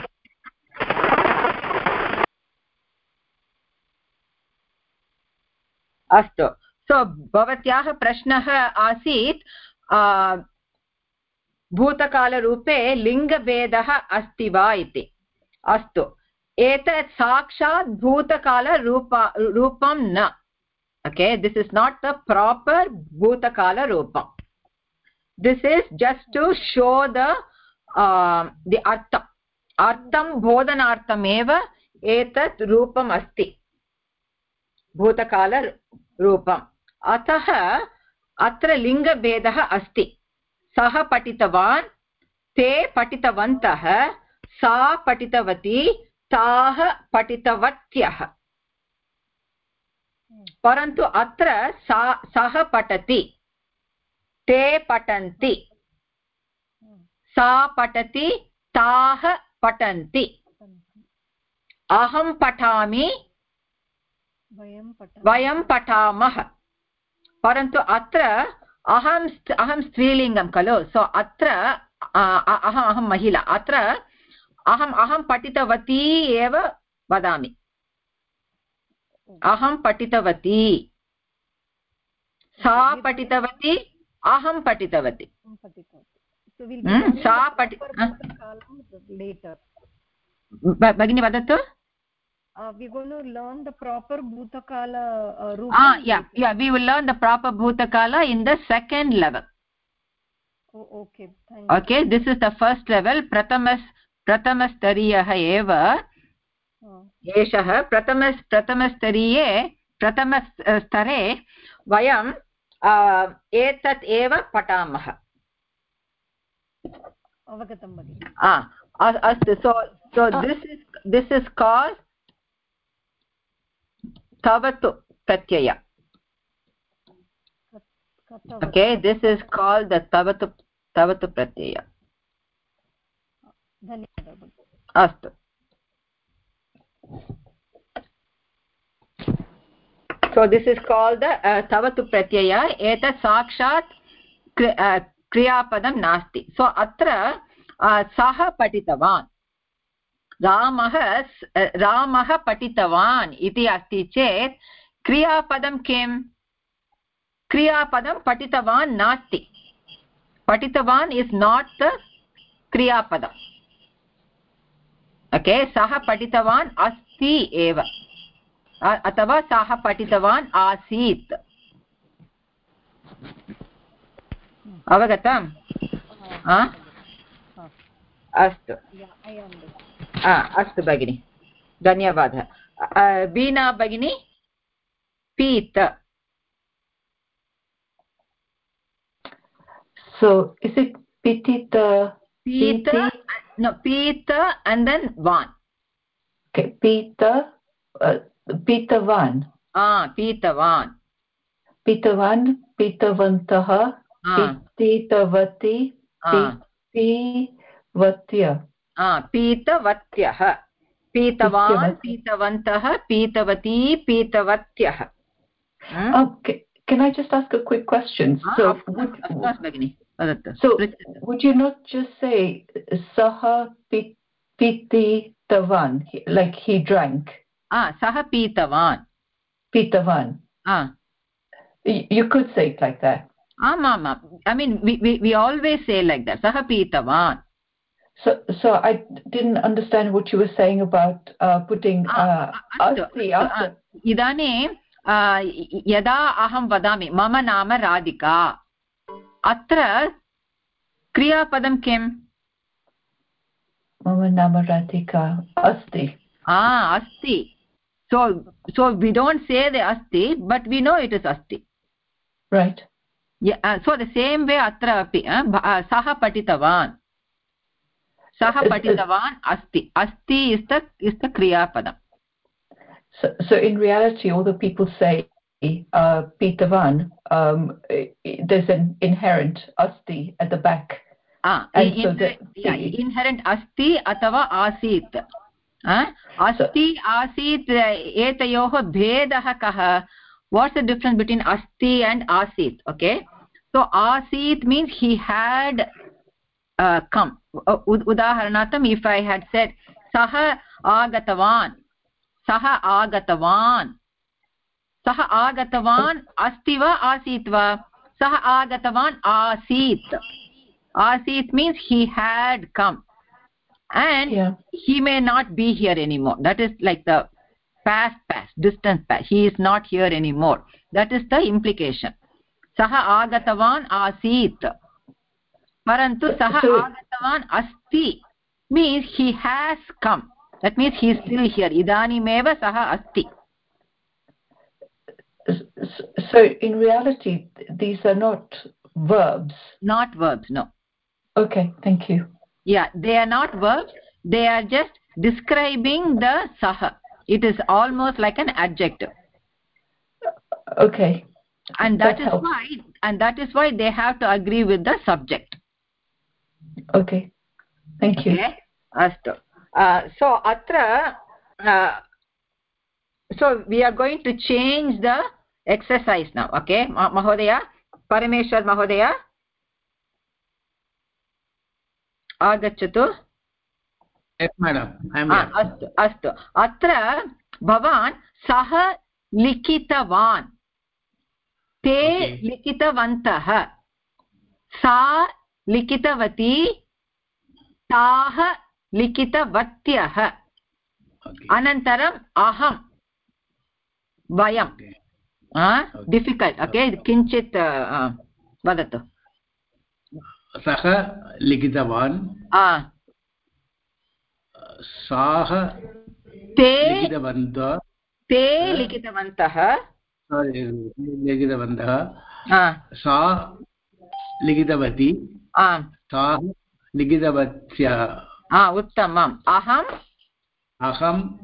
अस्तु. सो भवत्याः प्रश्नः आसीत् भूतकालरूपे लिङ्गभेदः अस्ति वा इति अस्तु एतत् साक्षात् भूतकालरूप रूपं न okay this is not the proper bhutakala rupam this is just to show the uh, the artham artham bodhanartham eva etat rupam asti bhutakala rupam atah atra linga bedah asti सः पठितवान् ते पठितवन्तः सा पठितवती ताः पठितवत्यः परन्तु अत्र सा सः पठति ते पठन्ति सा पठति ताः पठन्ति अहं पठामि वयं पठामः परन्तु अत्र अहं अहं स्त्रीलिङ्गं खलु सो अत्र अहम् अहं महिला अत्र अहम् अहं पठितवती एव वदामि अहं पठितवती सा पठितवती अहं पठितवती सा पठि भगिनी वदतु Uh, we're going to learn the proper bhutakala uh, rupa. Ah, yeah, yeah. We will learn the proper bhutakala in the second level. Oh, okay. Thank okay, you. This is the first level. Pratamas Pratamastariyah eva. Eshah Pratamas Pratamastarye Pratamastare vayam uh, etat eva patamah. Avagatam bhagini. Ah, astu. So, so uh. this is this is called tavatu pratyaya. Okay, this is called the tavatu tavatu pratyaya. Astu. So this is called the uh, tavatu pratyaya. Eta sakshat uh, kriyapadam nasti. So atra uh, saha patitavan. रामः रामः पठितवान् इति अस्ति चेत् क्रियापदं किं क्रियापदं पठितवान् नास्ति पठितवान् इस् नाट् द क्रियापदम् ओके सः पठितवान् अस्ति एव अथवा सः पठितवान् आसीत् अवगतम् अस्तु अस्तु भगिनि धन्यवादः बीना भगिनी पीत so is it pitita pita no pita and then van okay pita uh, pitavan ah pitavan pitavan pitavantah pititavati pitivatya ah pitavathyah pitavan pitavantah pitavati pitavatyah okay can I just ask a quick question ah, so of course, of course Bhagini so would you not just say saha pititavan like he drank ah saha pitavan pitavan ah you could say it like that ah mama I mean we, we we always say like that saha pitavan. So, so I didn't understand what you were saying about uh, putting uh, asti after. Idane yada aham vadami mama nama Radhika. Atra kriya padam kim? Mama nama Radhika asti. Ah, asti. So, so we don't say the asti, but we know it is asti. Right. Yeah. Uh, so the same way atra api uh, saha patitavan. सः पठितवान् अस्ति अस्ति is the is the kriyapadam so so in reality all the people say uh pitavan um there's an inherent asti at the back ah in, so the, yeah, inherent asti athava asit ah asti so, asit etayoh bhedah kah what's the difference between asti and asit okay so asit means he had uh, come udaharanatham if I had said saha agatavan saha agatavan saha agatavan asti va asit va saha agatavan asit asit means he had come, and yeah. he may not be here anymore. That is like the past past, distant past. He is not here anymore. That is the implication. Saha agatavan asit. Parantu saha agatavan asti means he has come. That means he is still here. Idanimeva saha asti. So in reality, these are not verbs. Not verbs, no. Okay, thank you. Yeah, they are not verbs. They are just describing the saha. It is almost like an adjective. Okay. And that, that is helps. why, and that is why they have to agree with the subject. Okay, thank you. Okay, astu. Uh, so atra, uh, so we are going to change the exercise now. Okay, Mahodaya, Parameshwar Mahodaya, agachatu. Yes, madam. I am here. Astu, astu. Atra bhavan saha likitavan. Te okay. likitavantah. Sa likitavati. Taah likitavatyah. Okay. Anantaram aham. Vayam. Okay. Uh, okay. Difficult. Okay. okay. Kinchit uh, vadatu. Saha likitavan. Ah. Saha te likitavantah. Te likitavantah. Sorry, likitavantah. Ah. Sa likitavati. Ah. Taah likitavatyah. Ah, uttamam. Aham. Aham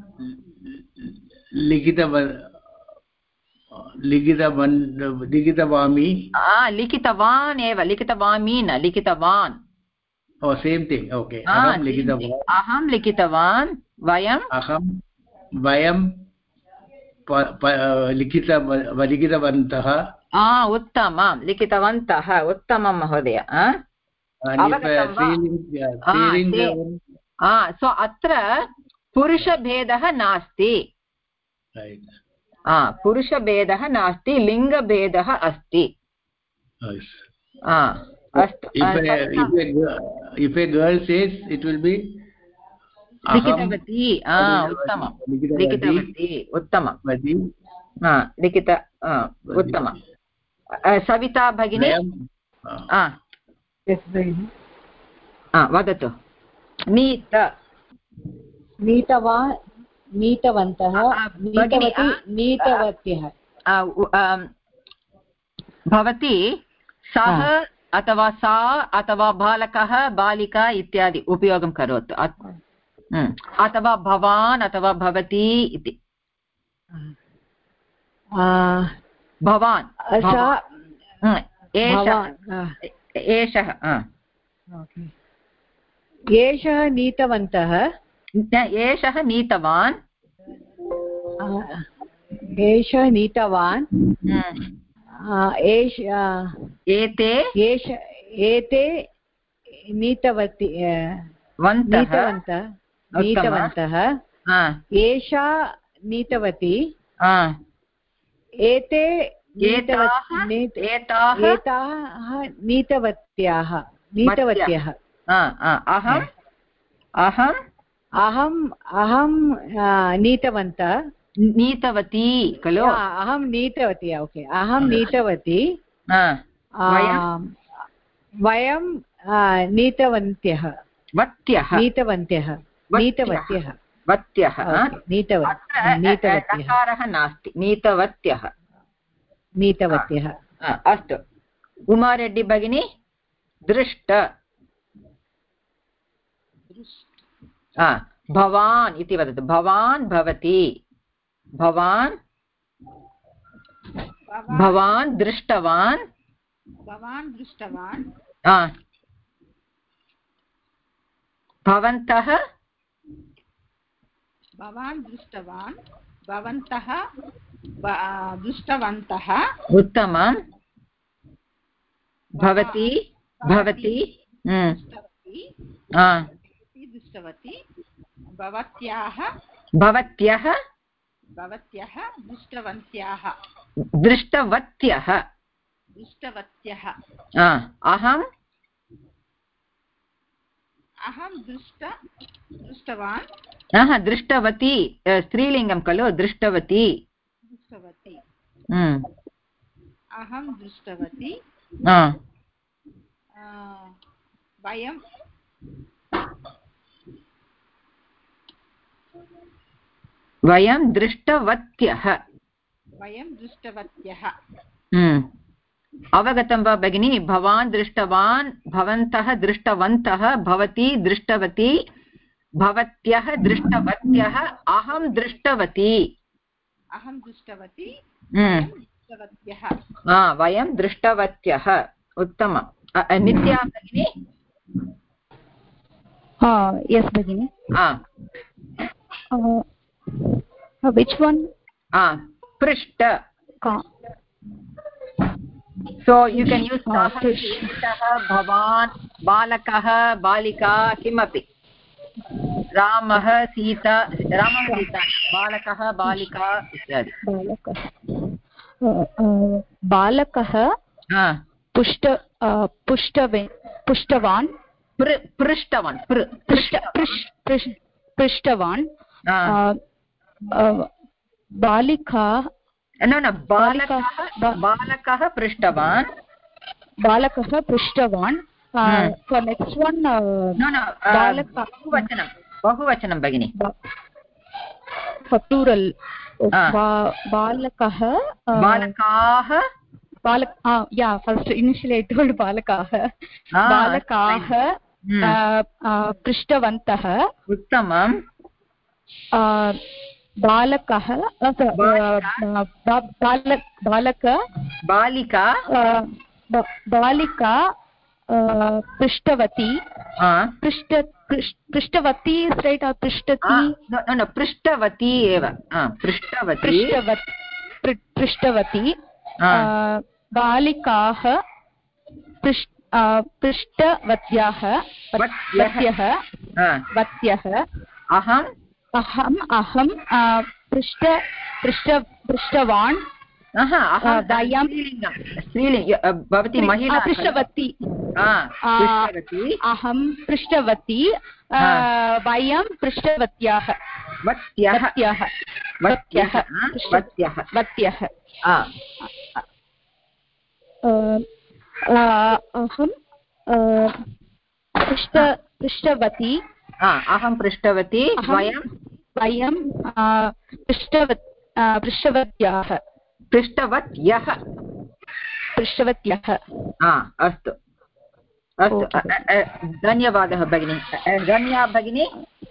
likitava likitavan likitavami. Ah, likitavan eva. Likitavami na. Likitavan. Oh, same thing. Okay. Ah, aham likitavan. Aham likitavan. Vayam. Aham vayam pa, pa, likita likitavantah. Ah, uttamam. Likitavantah. Uttamam Mahodaya. Ah. And if uh, feeling, yeah, feeling ah, ah, so atra purusha bhedah nasti. Right. Ah, purusha bhedah nasti, linga bhedah asti. Yes. Ah, astu. If a, if a girl, if a girl says, it will be likitavati. Ah, uttamam. Likitavati. Uttamam. Ah, likita. Ah, uttamam. Savita bhagini. Ah. Yes, bhagini. Ah, vadatu. Neeta. नीतवान् नीतवन्तः नीतवती नीतवत्यः. भवती सः अथवा सा अथवा बालकः बालिका इत्यादि उपयोगं करोतु. अथवा भवान् अथवा भवती इति. भवान् एषः एषः नीतवन्तः. एषः नीतवान्. एषः नीतवान्. एष एते एष एते नीतवती नीतवन्तः नीतवन्तः. एषा नीतवती. एते एताः नीतवत्याः नीतवत्यः. अहम् अहम् अहम् अहं नीतवन्तः नीतवती खलु. अहं नीतवती. ओके, अहं नीतवती. वयं नीतवन्त्यः. वत्यः नीतवन्त्यः नीतवत्यः वत्यः. नीतवत्यः नास्ति. नीतवत्यः नीतवत्यः. अस्तु. उमारेड्डी भगिनी दृष्ट. भवान् इति वदतु. भवान् भवति. भवान् भवान् दृष्टवान्. भवान् दृष्टवान्. भवन्तः भवान् दृष्टवान्. भवन्तः दृष्टवन्तः. उत्तमं. भवती भवती दृष्टवती. भवत्याः भवत्यः भवत्यः दृष्टवन्त्याः. दृष्टवत्यः दृष्टवत्यः. अहं अहं दृष्ट दृष्टवान् aha दृष्टवती स्त्रीलिङ्गं खलु दृष्टवती दृष्टवती हम्म अहं दृष्टवती वयं वयं दृष्टवत्यः वयं दृष्टवत्यः हम्म अवगतं वा भगिनी भवान् दृष्टवान् भवन्तः दृष्टवन्तः भवती दृष्टवती भवत्यः दृष्टवत्यः अहं दृष्टवती अहं दृष्टवती दृष्टवत्यः हा वयं दृष्टवत्यः उत्तमं नित्या भगिनी यस् भगिनी विच् वन् पृष्ठ so you can use पृष्ठः भवान् बालकः बालिका किमपि रामः सीता रामः सीता बालकः बालिका इत्यादि बालकः पुष्ट पुष्टवे पुष्टवान् पृष्टवान् पृष्टवान् बालिका न न बालकः बालकः पृष्टवान् बालकः पृष्टवान् नेक्स्ट् वन् बहुवचनं बहुवचनं भगिनि प्लूरल् बालकः बालकाः बालक या फस्ट् इनिशियलि ऐ टोल्ड् बालकाः बालकाः पृष्टवन्तः उत्तमं बालकः बालक बालक बालिका बालिका पृष्टवती पृष्ट पृष्टवती स्ट्रैट् आर् पृष्टती न पृष्टवती एव पृष्टवती पृष्टवती बालिकाः पृष्टवत्याः वत्यः वत्यः अहम् अहम् अहं पृष्ट पृष्ट पृष्टवान् वयं भवती महिला पृष्टवती अहं पृष्टवती वयं पृष्टवत्याः वत्यः वत्यः वत्यः वत्यः अहं पृष्ट पृष्टवती अहं पृष्टवती वयं वयं पृष्टवत् पृष्टवत्याः पृष्टवत्यः पृष्टवत्यः अस्तु अस्तु धन्यवादः भगिनी रम्या भगिनी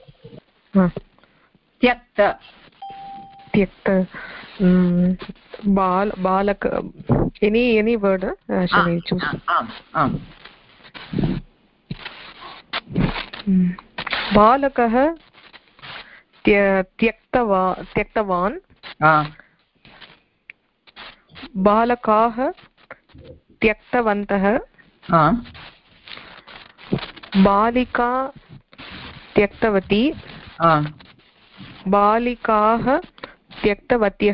त्यक्त त्यक्त बाल बालक any any word shall I choose आम् आम् बालकः त्यक्तवा त्यक्तवान् बालकाः त्यक्तवन्तः बालिका त्यक्तवती बालिकाः त्यक्तवत्यः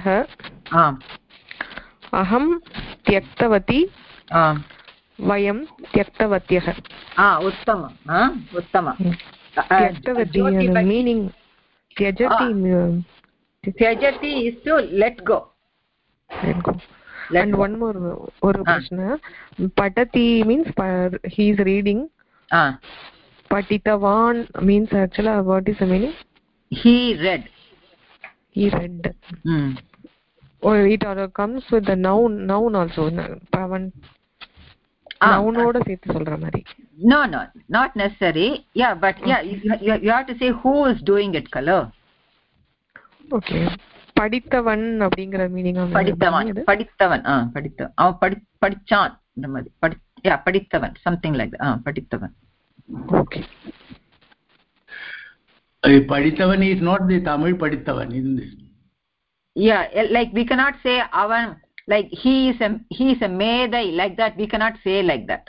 अहं त्यक्तवती वयं त्यक्तवत्यः उत्तमम् उत्तमम् त्यक्तवती meaning त्यजति त्यजति is to let go let go let and go. One more oru prashna patati means he is reading ah patitavan means actually what is the meaning he read he read hmm or it or comes with the noun noun also pavan noun oda சேர்த்து சொல்ற மாதிரி no no not necessary yeah but yeah you, you, you have to say who is doing it color okay படித்தவன் அப்படிங்கற meaning of படித்தவன் படித்தவன் ஆ படித்த அவன் படிச்சான் இந்த மாதிரி படி யா படித்தவன் something like that ஆ படித்தவன் okay படித்தவன் is not the Tamil படித்தவன் in this yeah like we cannot say avan like he is a he is a medai like that we cannot say like that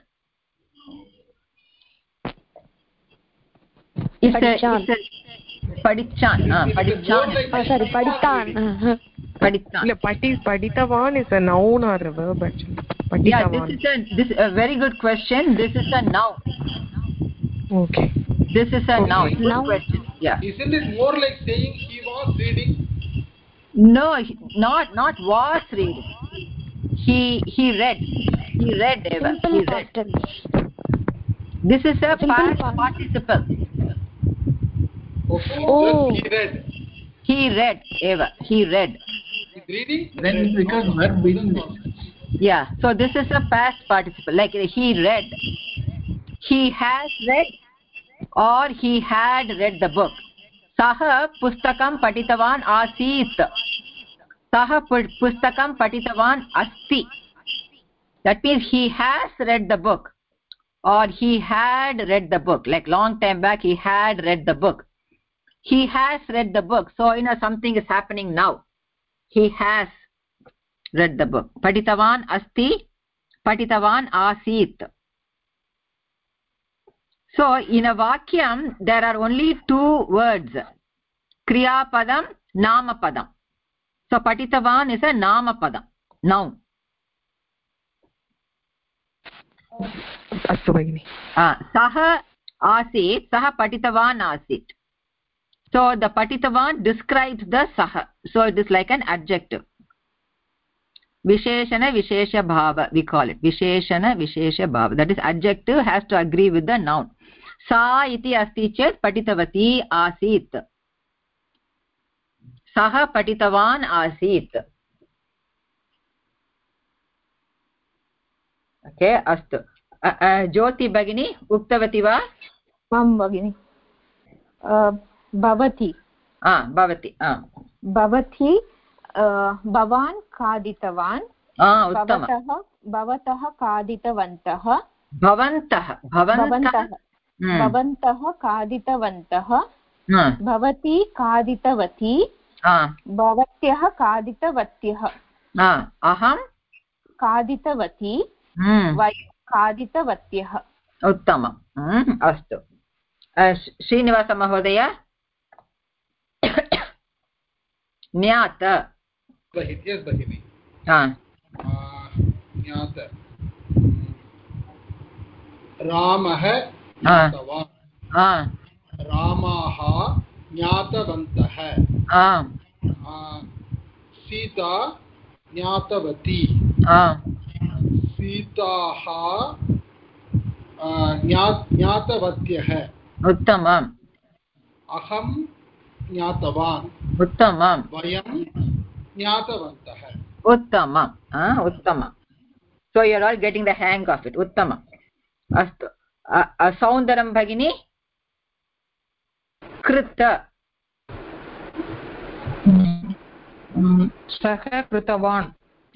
it's a, it's a padichan ah padichan oh sorry paditan padichan illa pati paditavan is a noun or a verb actually paditavan yeah this is a this a very good question this is a noun okay this is a okay. noun. Good Noun. question. Yeah. Isn't it more like saying he was reading? No, not not was reading. He he read. He read Eva. Simple He past read. tense. This is a Simple past past. participle. Okay. Oh. Just he read. He read Eva. He read. He's reading. Then it becomes verb, isn't it? Yeah. So this is a past participle. Like he read. He has read, or he had read the book. Sah pustakam patitavan asit. Sah pustakam patitavan asti. That means he has read the book, or he had read the book. Like long time back, he had read the book. He has read the book. So you know something is happening now. He has read the book. Patitavan asti. Patitavan asit. So in a vakyam there are only two words, kriya padam, nama padam. So patitavan is a nama padam, noun. Astu bhagini. Ah, saha asit, saha patitavan asit. So the patitavan describes the saha. So it is like an adjective. Visheshana vishesha bhava, we call it. Visheshana vishesha bhava. That is adjective has to agree with the noun. Sa iti asti chet patitavati asit. Saha patitavan asit. Okay, astu. Uh, uh, Jyoti Bhagini, uktavati va? Mam Bhagini. Uh, bhavati. Ah, bhavati. Ah. Bhavati. Uh, Bhavan खादितवान्. Ah, uttama. भवतः भवतः खादितवन्तः. Bhavantah. Bhavantah. भवन्तः खादितवन्तः. भवती खादितवती. भवत्यः खादितवत्यः. अहं खादितवती. वयं खादितवत्यः. उत्तमम्. अस्तु. श्रीनिवास महोदय, ज्ञात. Yes, Bhagini. ज्ञात. रामः ज्ञातवान्. रामाः ज्ञातवन्तः. सीता ज्ञातवती. सीताः ज्ञातवत्यः. उत्तमम्. अहं ज्ञातवान्. उत्तमम्. वयं ज्ञातवन्तः. उत्तमम्. उत्तमम्. So you are all getting the hang of it. उत्तमम्. अस्तु. सौन्दरं भगिनी. कृत. सः कृतवान्.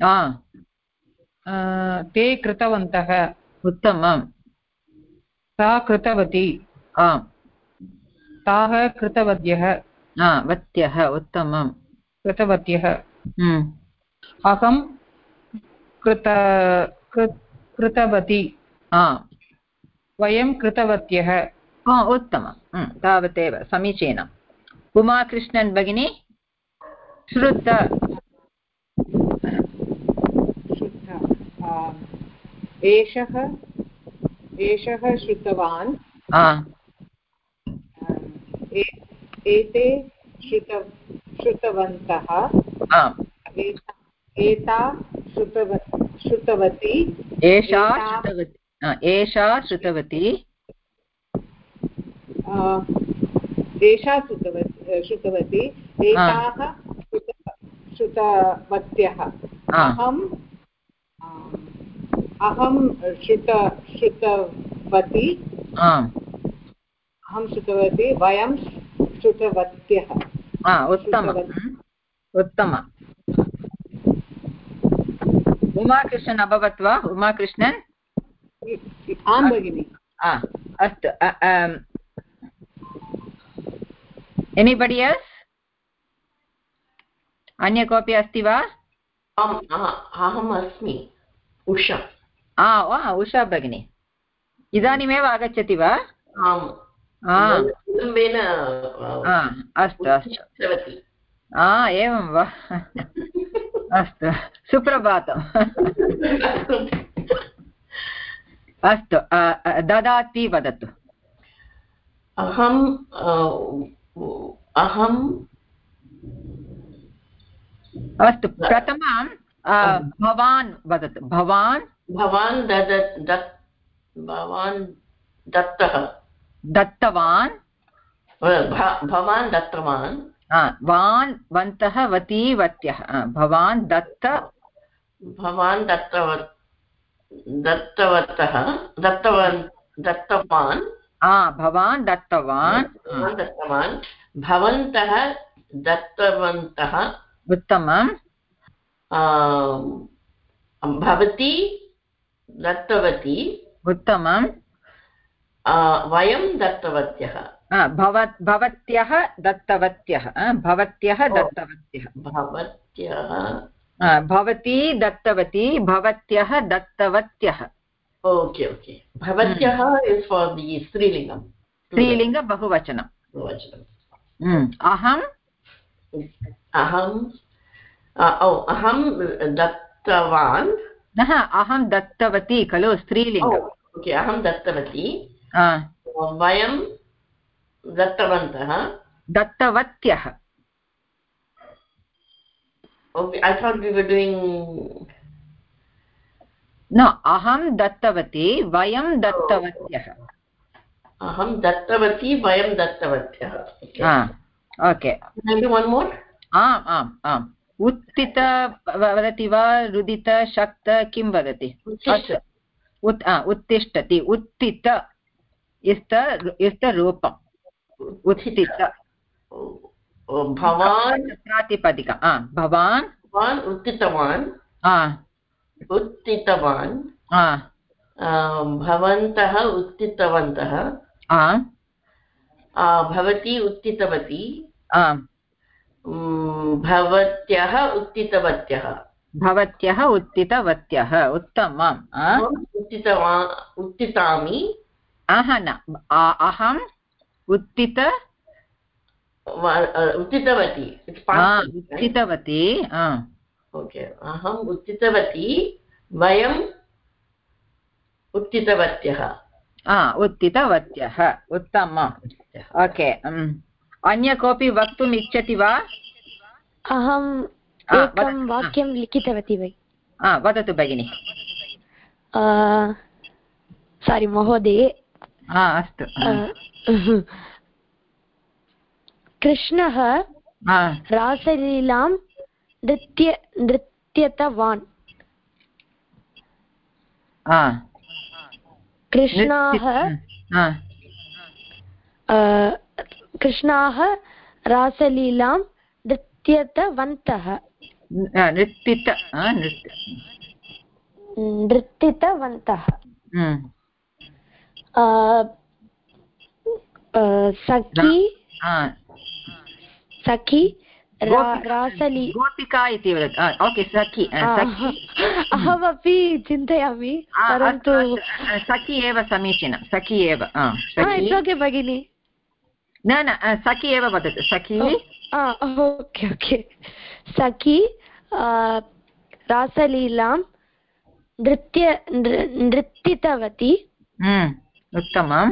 ते कृतवन्तः. उत्तमम्. सा कृतवती. ताः कृतवत्यः. वत्यः. उत्तमम्. कृतवत्यः. अहं कृत कृतवती. वयं कृतवत्यः. उत्तमम्. तावदेव समीचीनम्. उमाकृष्णन् भगिनी. श्रुत. एषः एषः श्रुतवान्. एते श्रुत श्रुतवन्तः. एता श्रुतव श्रुतवती. एषा श्रुतवती. एषा श्रुतवती. एषा श्रुतवती श्रुतवती. एताः श्रुतवत्यः. अहम् अहं श्रुत श्रुतवती. अहं श्रुतवती. वयं श्रुतवत्यः. उत्तमम्. उत्तमम्. उमाकृष्णन् अभवत् वा? उमाकृष्णन्. आं भगिनि. अस्तु. Anybody else? अन्य कोऽपि अस्ति वा? अहम् अस्मि. उषा. उषा भगिनी. इदानीमेव आगच्छति वा? अस्तु अस्तु. एवं वा? अस्तु. सुप्रभातम्. अस्तु. ददाति वदतु. अहं अहं अस्तु प्रथमं भवान् वदतु भवान् भवान् ददत् दत् भवान् दत्तः दत्तवान् भवान् दत्तवान् वान् वन्तः वती वत्यः भवान् दत्त भवान् दत्तवत् दत्तवतः दत्तवान् दत्तवान् भवान् दत्तवान् दत्तवान् भवन्तः दत्तवन्तः उत्तमं भवती दत्तवती उत्तमं वयं दत्तवत्यः भवत्यः दत्तवत्यः भवत्यः दत्तवत्यः भवत्यः भवती दत्तवती भवत्यः दत्तवत्यः ओके ओके भवत्यः इस् फार् दि स्त्रीलिङ्गं स्त्रीलिङ्ग बहुवचनं बहुवचनम् अहम् अहं अहं दत्तवान् अहं दत्तवती खलु स्त्रीलिङ्गम् ओके अहं दत्तवती वयं दत्तवन्तः दत्तवत्यः okay I thought we were doing no aham dattavati vayam dattavatyah aham dattavati vayam dattavatyah ah okay maybe one more aam aam aam uttita vadati va rudita shakta kim vadati ut ah uttishtati uttita is the is the rupam uttita भवान् प्रातिपदिका भवान् भवान् उत्थितवान् उत्थितवान् भवन्तः उत्थितवन्तः भवती उत्थितवती भवत्यः उत्थितवत्यः भवत्यः उत्थितवत्यः उत्तमम् उत्थितवान् उत्थितामि अहं अहम् उत्थित उत्थितवती उत्थितवती ओके अहम् उत्थितवती वयम् उत्थितवत्यः उत्थितवत्यः उत्तमम् ओके अन्य कोऽपि वक्तुम् इच्छति वा अहम् एकं वाक्यं लिखितवती वै वदतु भगिनि सारी महोदये अस्तु कृष्णः रासलीलां नृत्य नृत्यतवान् कृष्णाः कृष्णाः रासलीलां नृत्यतवन्तः नृत्तित नृत्तितवन्तः सखी सखी रासली गोपिका इति वदति ओके सखी अहमपि चिन्तयामि परन्तु सखी एव समीचीनं सखी एव ओके भगिनि न न सखी एव वदतु सखी ओके ओके सखी रासलीलां नृत्य नृत्तितवती उत्तमं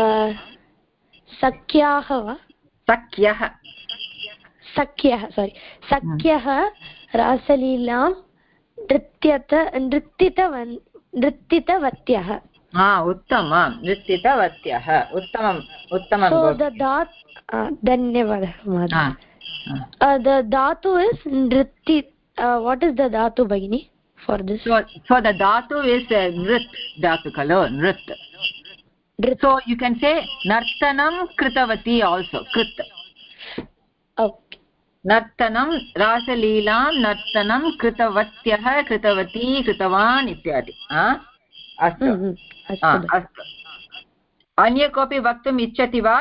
सख्याः वा सख्यः सख्यः सोरि सख्यः रासलीलां नृत्यत नृत्तितवन् नृत्तितवत्यः उत्तमं नृत्तितवत्यः उत्तमम् उत्तमं धन्यवादः द धातु इस् नृत्ति वाट् इस् द धातु भगिनि for this so so the dhatu is uh, nrit dhatu kalo nrit so you can say nartanam kritavati also krit okay nartanam rasaleelam nartanam kritavatyah kritavati kritavan ityadi ha astu astu anya kopi vaktum ichchati va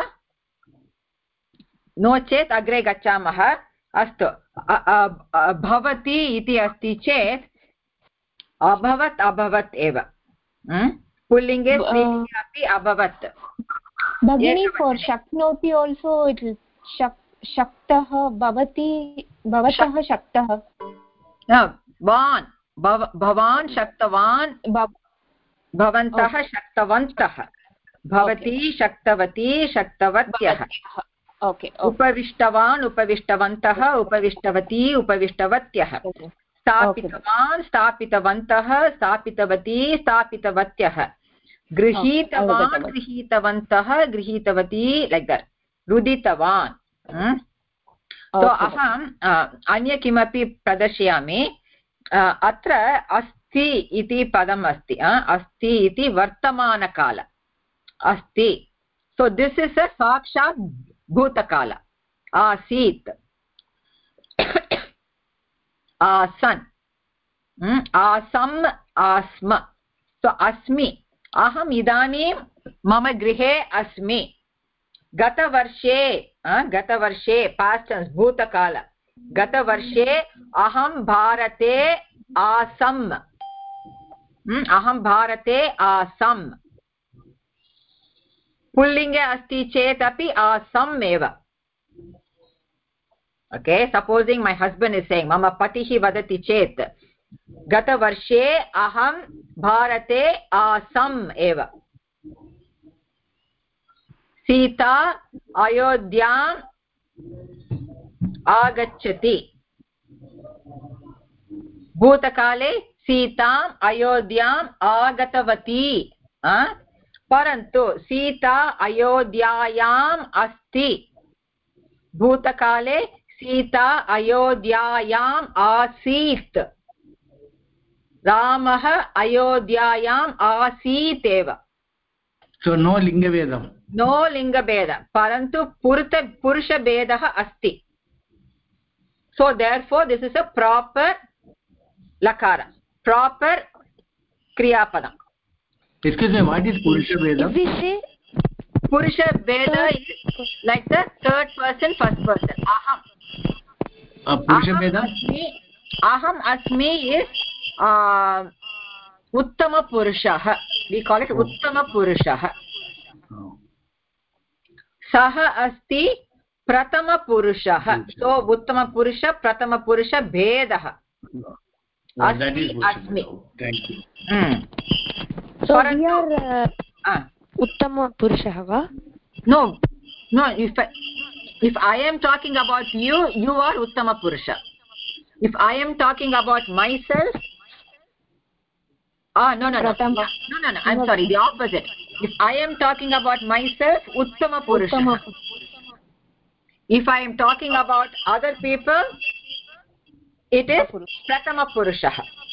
no chet agre gachamah astu bhavati iti asti chet अभवत् अभवत् एव पुल्लिङ्गे स्त्रीलिङ्गे अपि अभवत् भगिनी four शक्नोति also it शक्तः भवति भवतः शक्तः वान् भवान् शक्तवान् भवन्तः शक्तवन्तः भवती शक्तवती शक्तवत्यः ओके उपविष्टवान् उपविष्टवन्तः उपविष्टवती उपविष्टवत्यः स्थापितवान् स्थापितवन्तः स्थापितवती स्थापितवत्यः गृहीतवान् गृहीतवन्तः गृहीतवती लैक् दट् रुदितवान् तो अहम् अन्य किमपि प्रदर्शयामि अत्र अस्ति इति पदम् अस्ति अस्ति इति वर्तमानकाल अस्ति सो दिस् इस् अ साक्षात् भूतकाल आसीत् आसन् आसम् आस्म सो अस्मि अहम् इदानीं मम गृहे अस्मि गतवर्षे गतवर्षे पास्ट् टेन्स् भूतकाल गतवर्षे अहं भारते आसम् अहं भारते आसम् पुल्लिङ्गे अस्ति चेत् अपि आसम् एव okay supposing my husband is saying मम पतिः वदति चेत् गतवर्षे अहं भारते आसम् एव सीता अयोध्याम् आगच्छति भूतकाले सीताम् अयोध्याम् आगतवती परन्तु सीता अयोध्यायाम् अस्ति भूतकाले सीता अयोध्यायाम् आसीत् रामः अयोध्यायाम् आसीत् एव सो नो लिङ्गभेदम् नो लिङ्गभेद परन्तु पुरुष पुरुषभेदः अस्ति so therefore this is a proper लकार प्रापर् क्रियापदम् Excuse me, what is Purusha Vedam? If we say Purusha Veda is like the third person, first person. Aham. Uh, Purusha Aham Vedam? Asmi, Aham Asmi is uh, Uttama Purushah. We call it Uttama Purushah. Oh. Saha Asti Pratama Purushah. So Uttama Purusha, Pratama Purusha Bhedah. Oh, that is Asmi. Thank you. Mm. So Parantu, we are uh, uh, Uttama Purushah va? No, no. If I, if I am talking about you, you are Uttama Purusha. If I am talking about myself, ah no no no no no no. I'm sorry, the opposite. If I am talking about myself, Uttama Purusha. Uttama. If I am talking about other people, it is Pratama Purusha.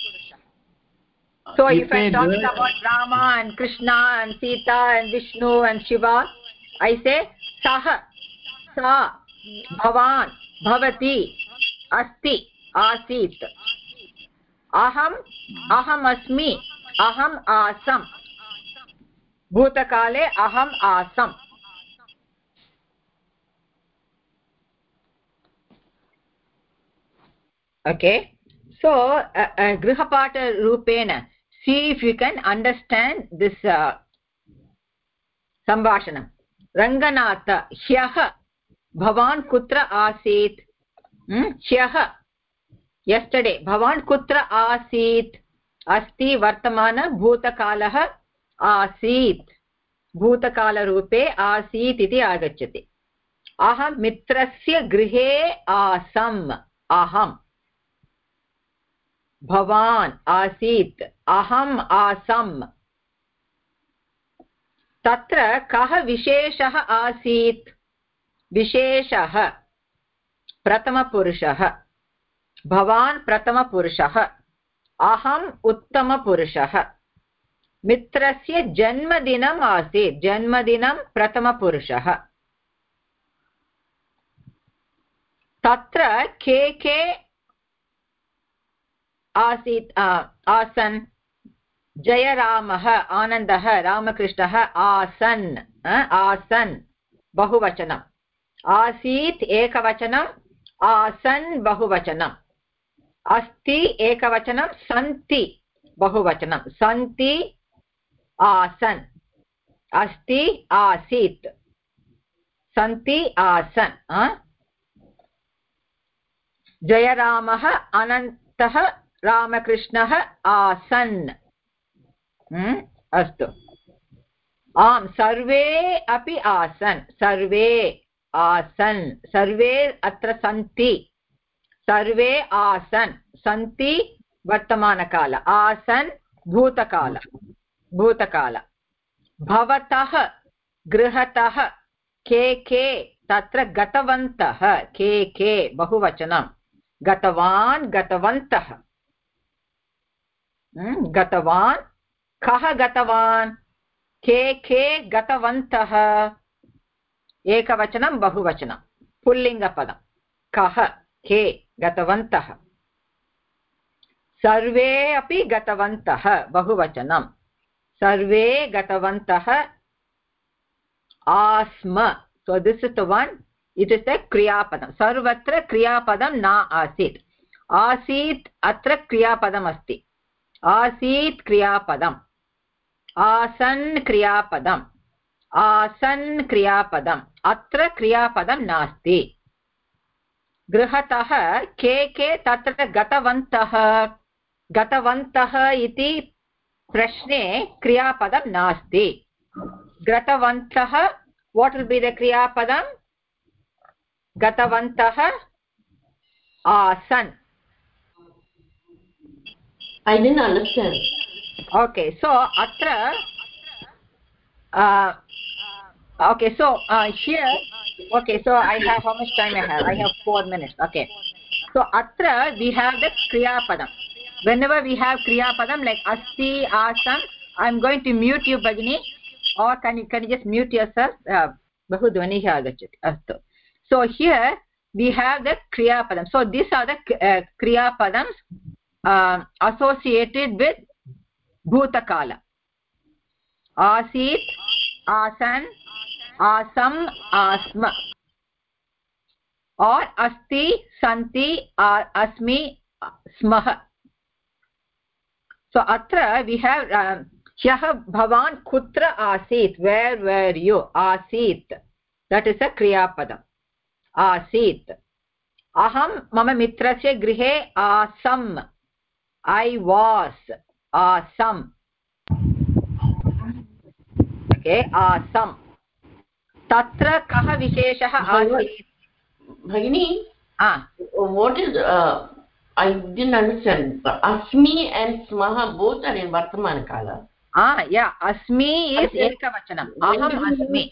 So if I am talking about Rama and Krishna and Sita and Vishnu and Shiva, I say Saha, Sa, Bhavan, Bhavati, Asti, Asit. Aham, Aham Asmi, Aham Asam. Bhutakale Aham Asam. Okay. So, uh, uh, Grihapata Rupena. See if you can understand this uh, Sambhashanam. Ranganatha, Hyaha, Bhavan Kutra Asit. Hmm? Hyaha, yesterday, Bhavan Kutra Asit. Asti Vartamana Bhutakalaha Asit. Bhutakala Rupe Asit iti agacchati. Aham Mitrasya Grihe Asam. Aham. Bhavan आसीत् अहम् आसम् तत्र कः विशेषः आसीत् विशेषः प्रथमपुरुषः भवान् प्रथमपुरुषः अहम् उत्तमपुरुषः मित्रस्य जन्मदिनम् आसीत् जन्मदिनं प्रथमपुरुषः तत्र के के आसीत् आसन् जयरामः आनन्दः रामकृष्णः आसन् आसन् बहुवचनम् आसीत् एकवचनम् आसन् बहुवचनम् अस्ति एकवचनं सन्ति बहुवचनं सन्ति आसन् अस्ति आसीत् सन्ति आसन् जयरामः अनन्तः रामकृष्णः आसन् अस्तु आम सर्वे अपि आसन् सर्वे आसन् सर्वे अत्र सन्ति सर्वे आसन् सन्ति वर्तमानकाल आसन् भूतकाल भूतकाल भवतः गृहतः के के तत्र गतवन्तः के के बहुवचनं गतवान् गतवन्तः गतवान् कः गतवान् के के गतवन्तः एकवचनं बहुवचनं पुल्लिङ्गपदं कः के गतवन्तः सर्वे अपि गतवन्तः बहुवचनं सर्वे गतवन्तः आस्म so this is the one it is the kriyapadam sarvatra kriyapadam na asit asit atra kriyapadam asti asit kriyapadam asan kriyapadam asan kriyapadam atra kriyapadam nasti गृहतः के के तत्र गतवन्तः गतवन्तः इति प्रश्ने क्रियापदं नास्ति गतवन्तः what will be the kriyapadam gatavantah asan I didn't understand. Okay, so atra uh, okay so uh, here okay so I have how much time I have I have four minutes. Okay, so atra we have the kriyapadam. Whenever we have kriyapadam like asti asam, I'm going to mute you Bhagini, or can you can you just mute yourself? Bahu dhvaniः agacchati. Astu. So here we have the kriya padam. So these are the uh, kriya padams uh, associated with bhutakala. Asit, asan, asam, asma, or asti, santi, asmi, smah. So atra we have uh, ह्यः भवान् कुत्र आसीत् where were you आसीत् that is a kriyapadam आसीत् अहं मम मित्रस्य गृहे आसम् I was आसम् okay आसम् तत्र कः विशेषः आसीत् Bhagini ah what is uh, I didn't understand asmi and smaha both are in vartamana kala. Ah, yeah. Asmi is ekavachanam. Aham asmi.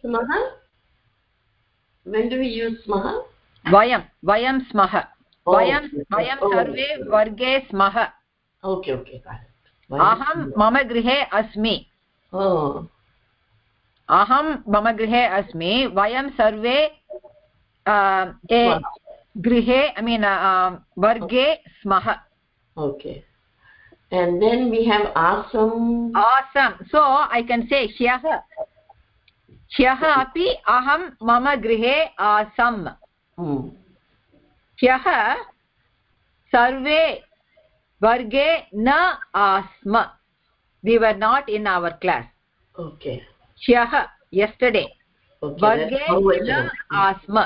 When do we use smaha? Vayam. Vayam smaha. Oh, Vayam. okay. Vayam Oh. sarve varge smaha. Okay, okay. Got it. Aham mama grihe asmi. Oh. Aham mama grihe asmi. Vayam sarve uh, e grihe, I mean, uh, varge smaha. Okay. And then we have asam. Awesome. So I can say ह्यः ह्यः अपि अहं मम गृहे आसम् ह्यः सर्वे वर्गे न आस्म we were not in our class. Okay. ह्यः yesterday okay, वर्गे न आस्म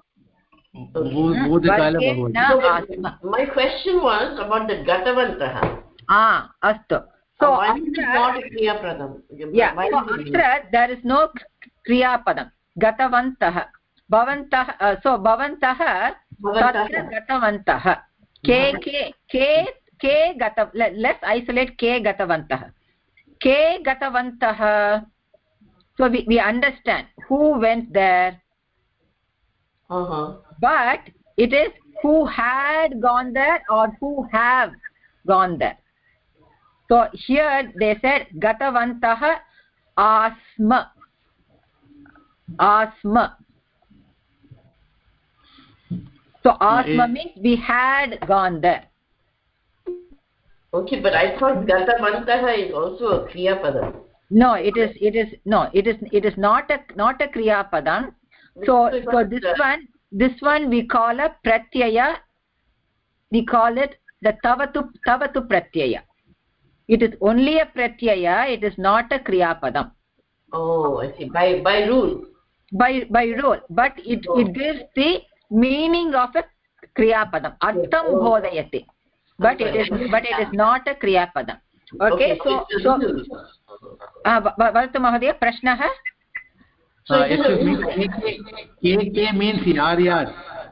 वर्गे न आस्म. My question was about the gatavantah. Ah, astu. So why is it not a kriya padam? Yeah, so atra there is no kriya padam. Gatavantah. Bhavantah. Uh, so bhavantah tatra gatavantah. Ke ke ke ke gatav. Let's isolate ke gatavantah. Ke gatavantah. So we we understand who went there. Uh huh. But it is who had gone there or who have gone there. So here they said gatavantah asma asma. So asma means we had gone there. Okay, but I thought gatavantah is also a kriya padam. No, it is it is no it is it is not a not a kriya padam. So so this one this one we call a pratyaya. We call it the tavatu tavatu pratyaya. It is only a pratyaya, it is not a kriya padam. Oh, I see. By by rule. By by rule, but it oh. it gives the meaning of a kriya padam. Artham oh. bodhayati. But okay. it is but it is not a kriya padam. Okay, okay so so वदतु महोदय प्रश्नः means yaar yaar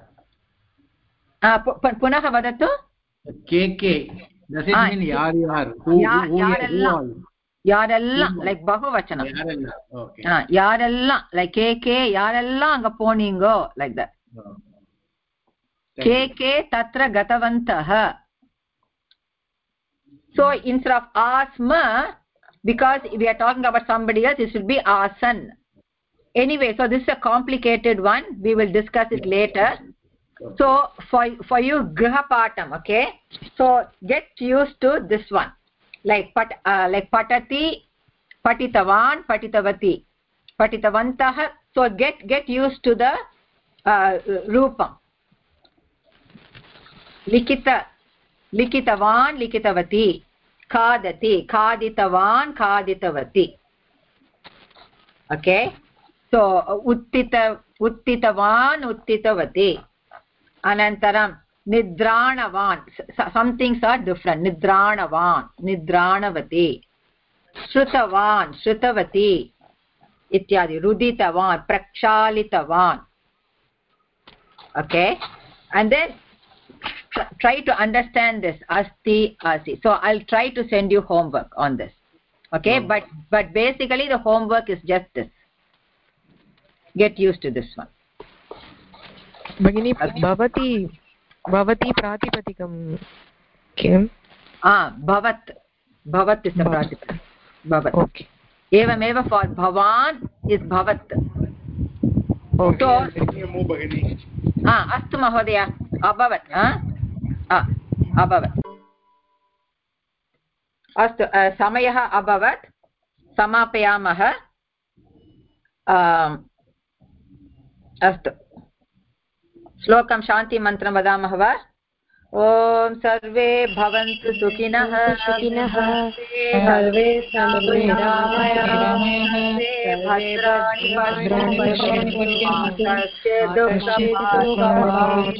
पुनः वदतु के के does it mean yaar yaar who who யாரெல்லா like பகுவச்சனம் யாரெல்லா ஓகே யாரெல்லா லைக் கே கே யாரெல்லா அங்க போனீங்கோ லைக் தட் के के तत्र गतवन्तः so instead of asma because we are talking about somebody else it should be asan anyway so this is a complicated one we will discuss it later so for for you griha patam okay so get used to this one like pat uh, like patati patitavan patitavati patitavantah so get get used to the uh, roopam likita likitavan likitavati khadati khaditavan khaditavati okay so uttita uttitavan uttitavati anantaram nidranavan some things are different nidranavan nidranavati shrutavan shrutavati ityadi ruditavan prakshaalitavan okay and then try to understand this asti asi so I'll try to send you homework on this okay oh. but but basically the homework is just this get used to this one bagini bhavati bhavati pratipadikam kim ah bhavat bhavat is a pratipadikam bhavat okay evameva for bhavan is bhavat okay mo bagini ah astu mahodaya abhavat ah अभवत् अस्तु समयः अभवत् समापयामः अस्तु श्लोकं शान्तिमन्त्रं वदामः वा ॐ सर्वे भवन्तु सुखिनः सुखिनः सर्वे सन्तु निरामयाः भद्राणि पश्यन्तु कश्चित् दुःखं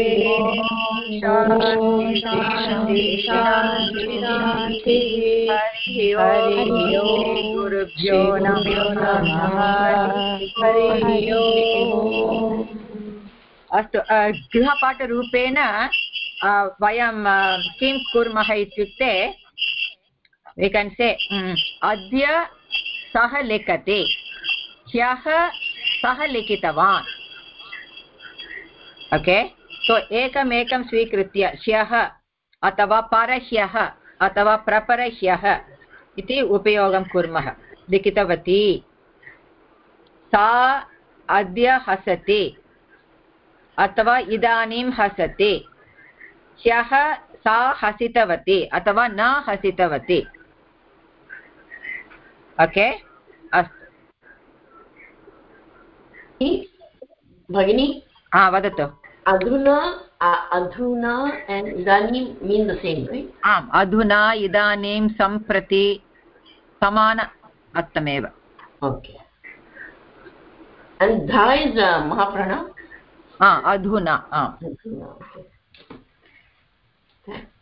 हरिः ओम् गुरुभ्यो नमः हरिः ओम् अस्तु गृहपाठरूपेण वयं किं कुर्मः इत्युक्ते we can say अद्य सः लिखति ह्यः सः लिखितवान् ओके सो एकमेकं स्वीकृत्य ह्यः अथवा परह्यः अथवा प्रपरह्यः इति उपयोगं कुर्मः लिखितवती सा अद्य हसति अथवा इदानीं हसति ह्यः सा हसितवती अथवा न हसितवती ओके अस्तु भगिनी हा वदतु अधुना अधुना and इदानीं mean the same right आम् अधुना इदानीं सम्प्रति समान अर्थमेव okay and dha is uh, mahapranam हा अधुना अधुना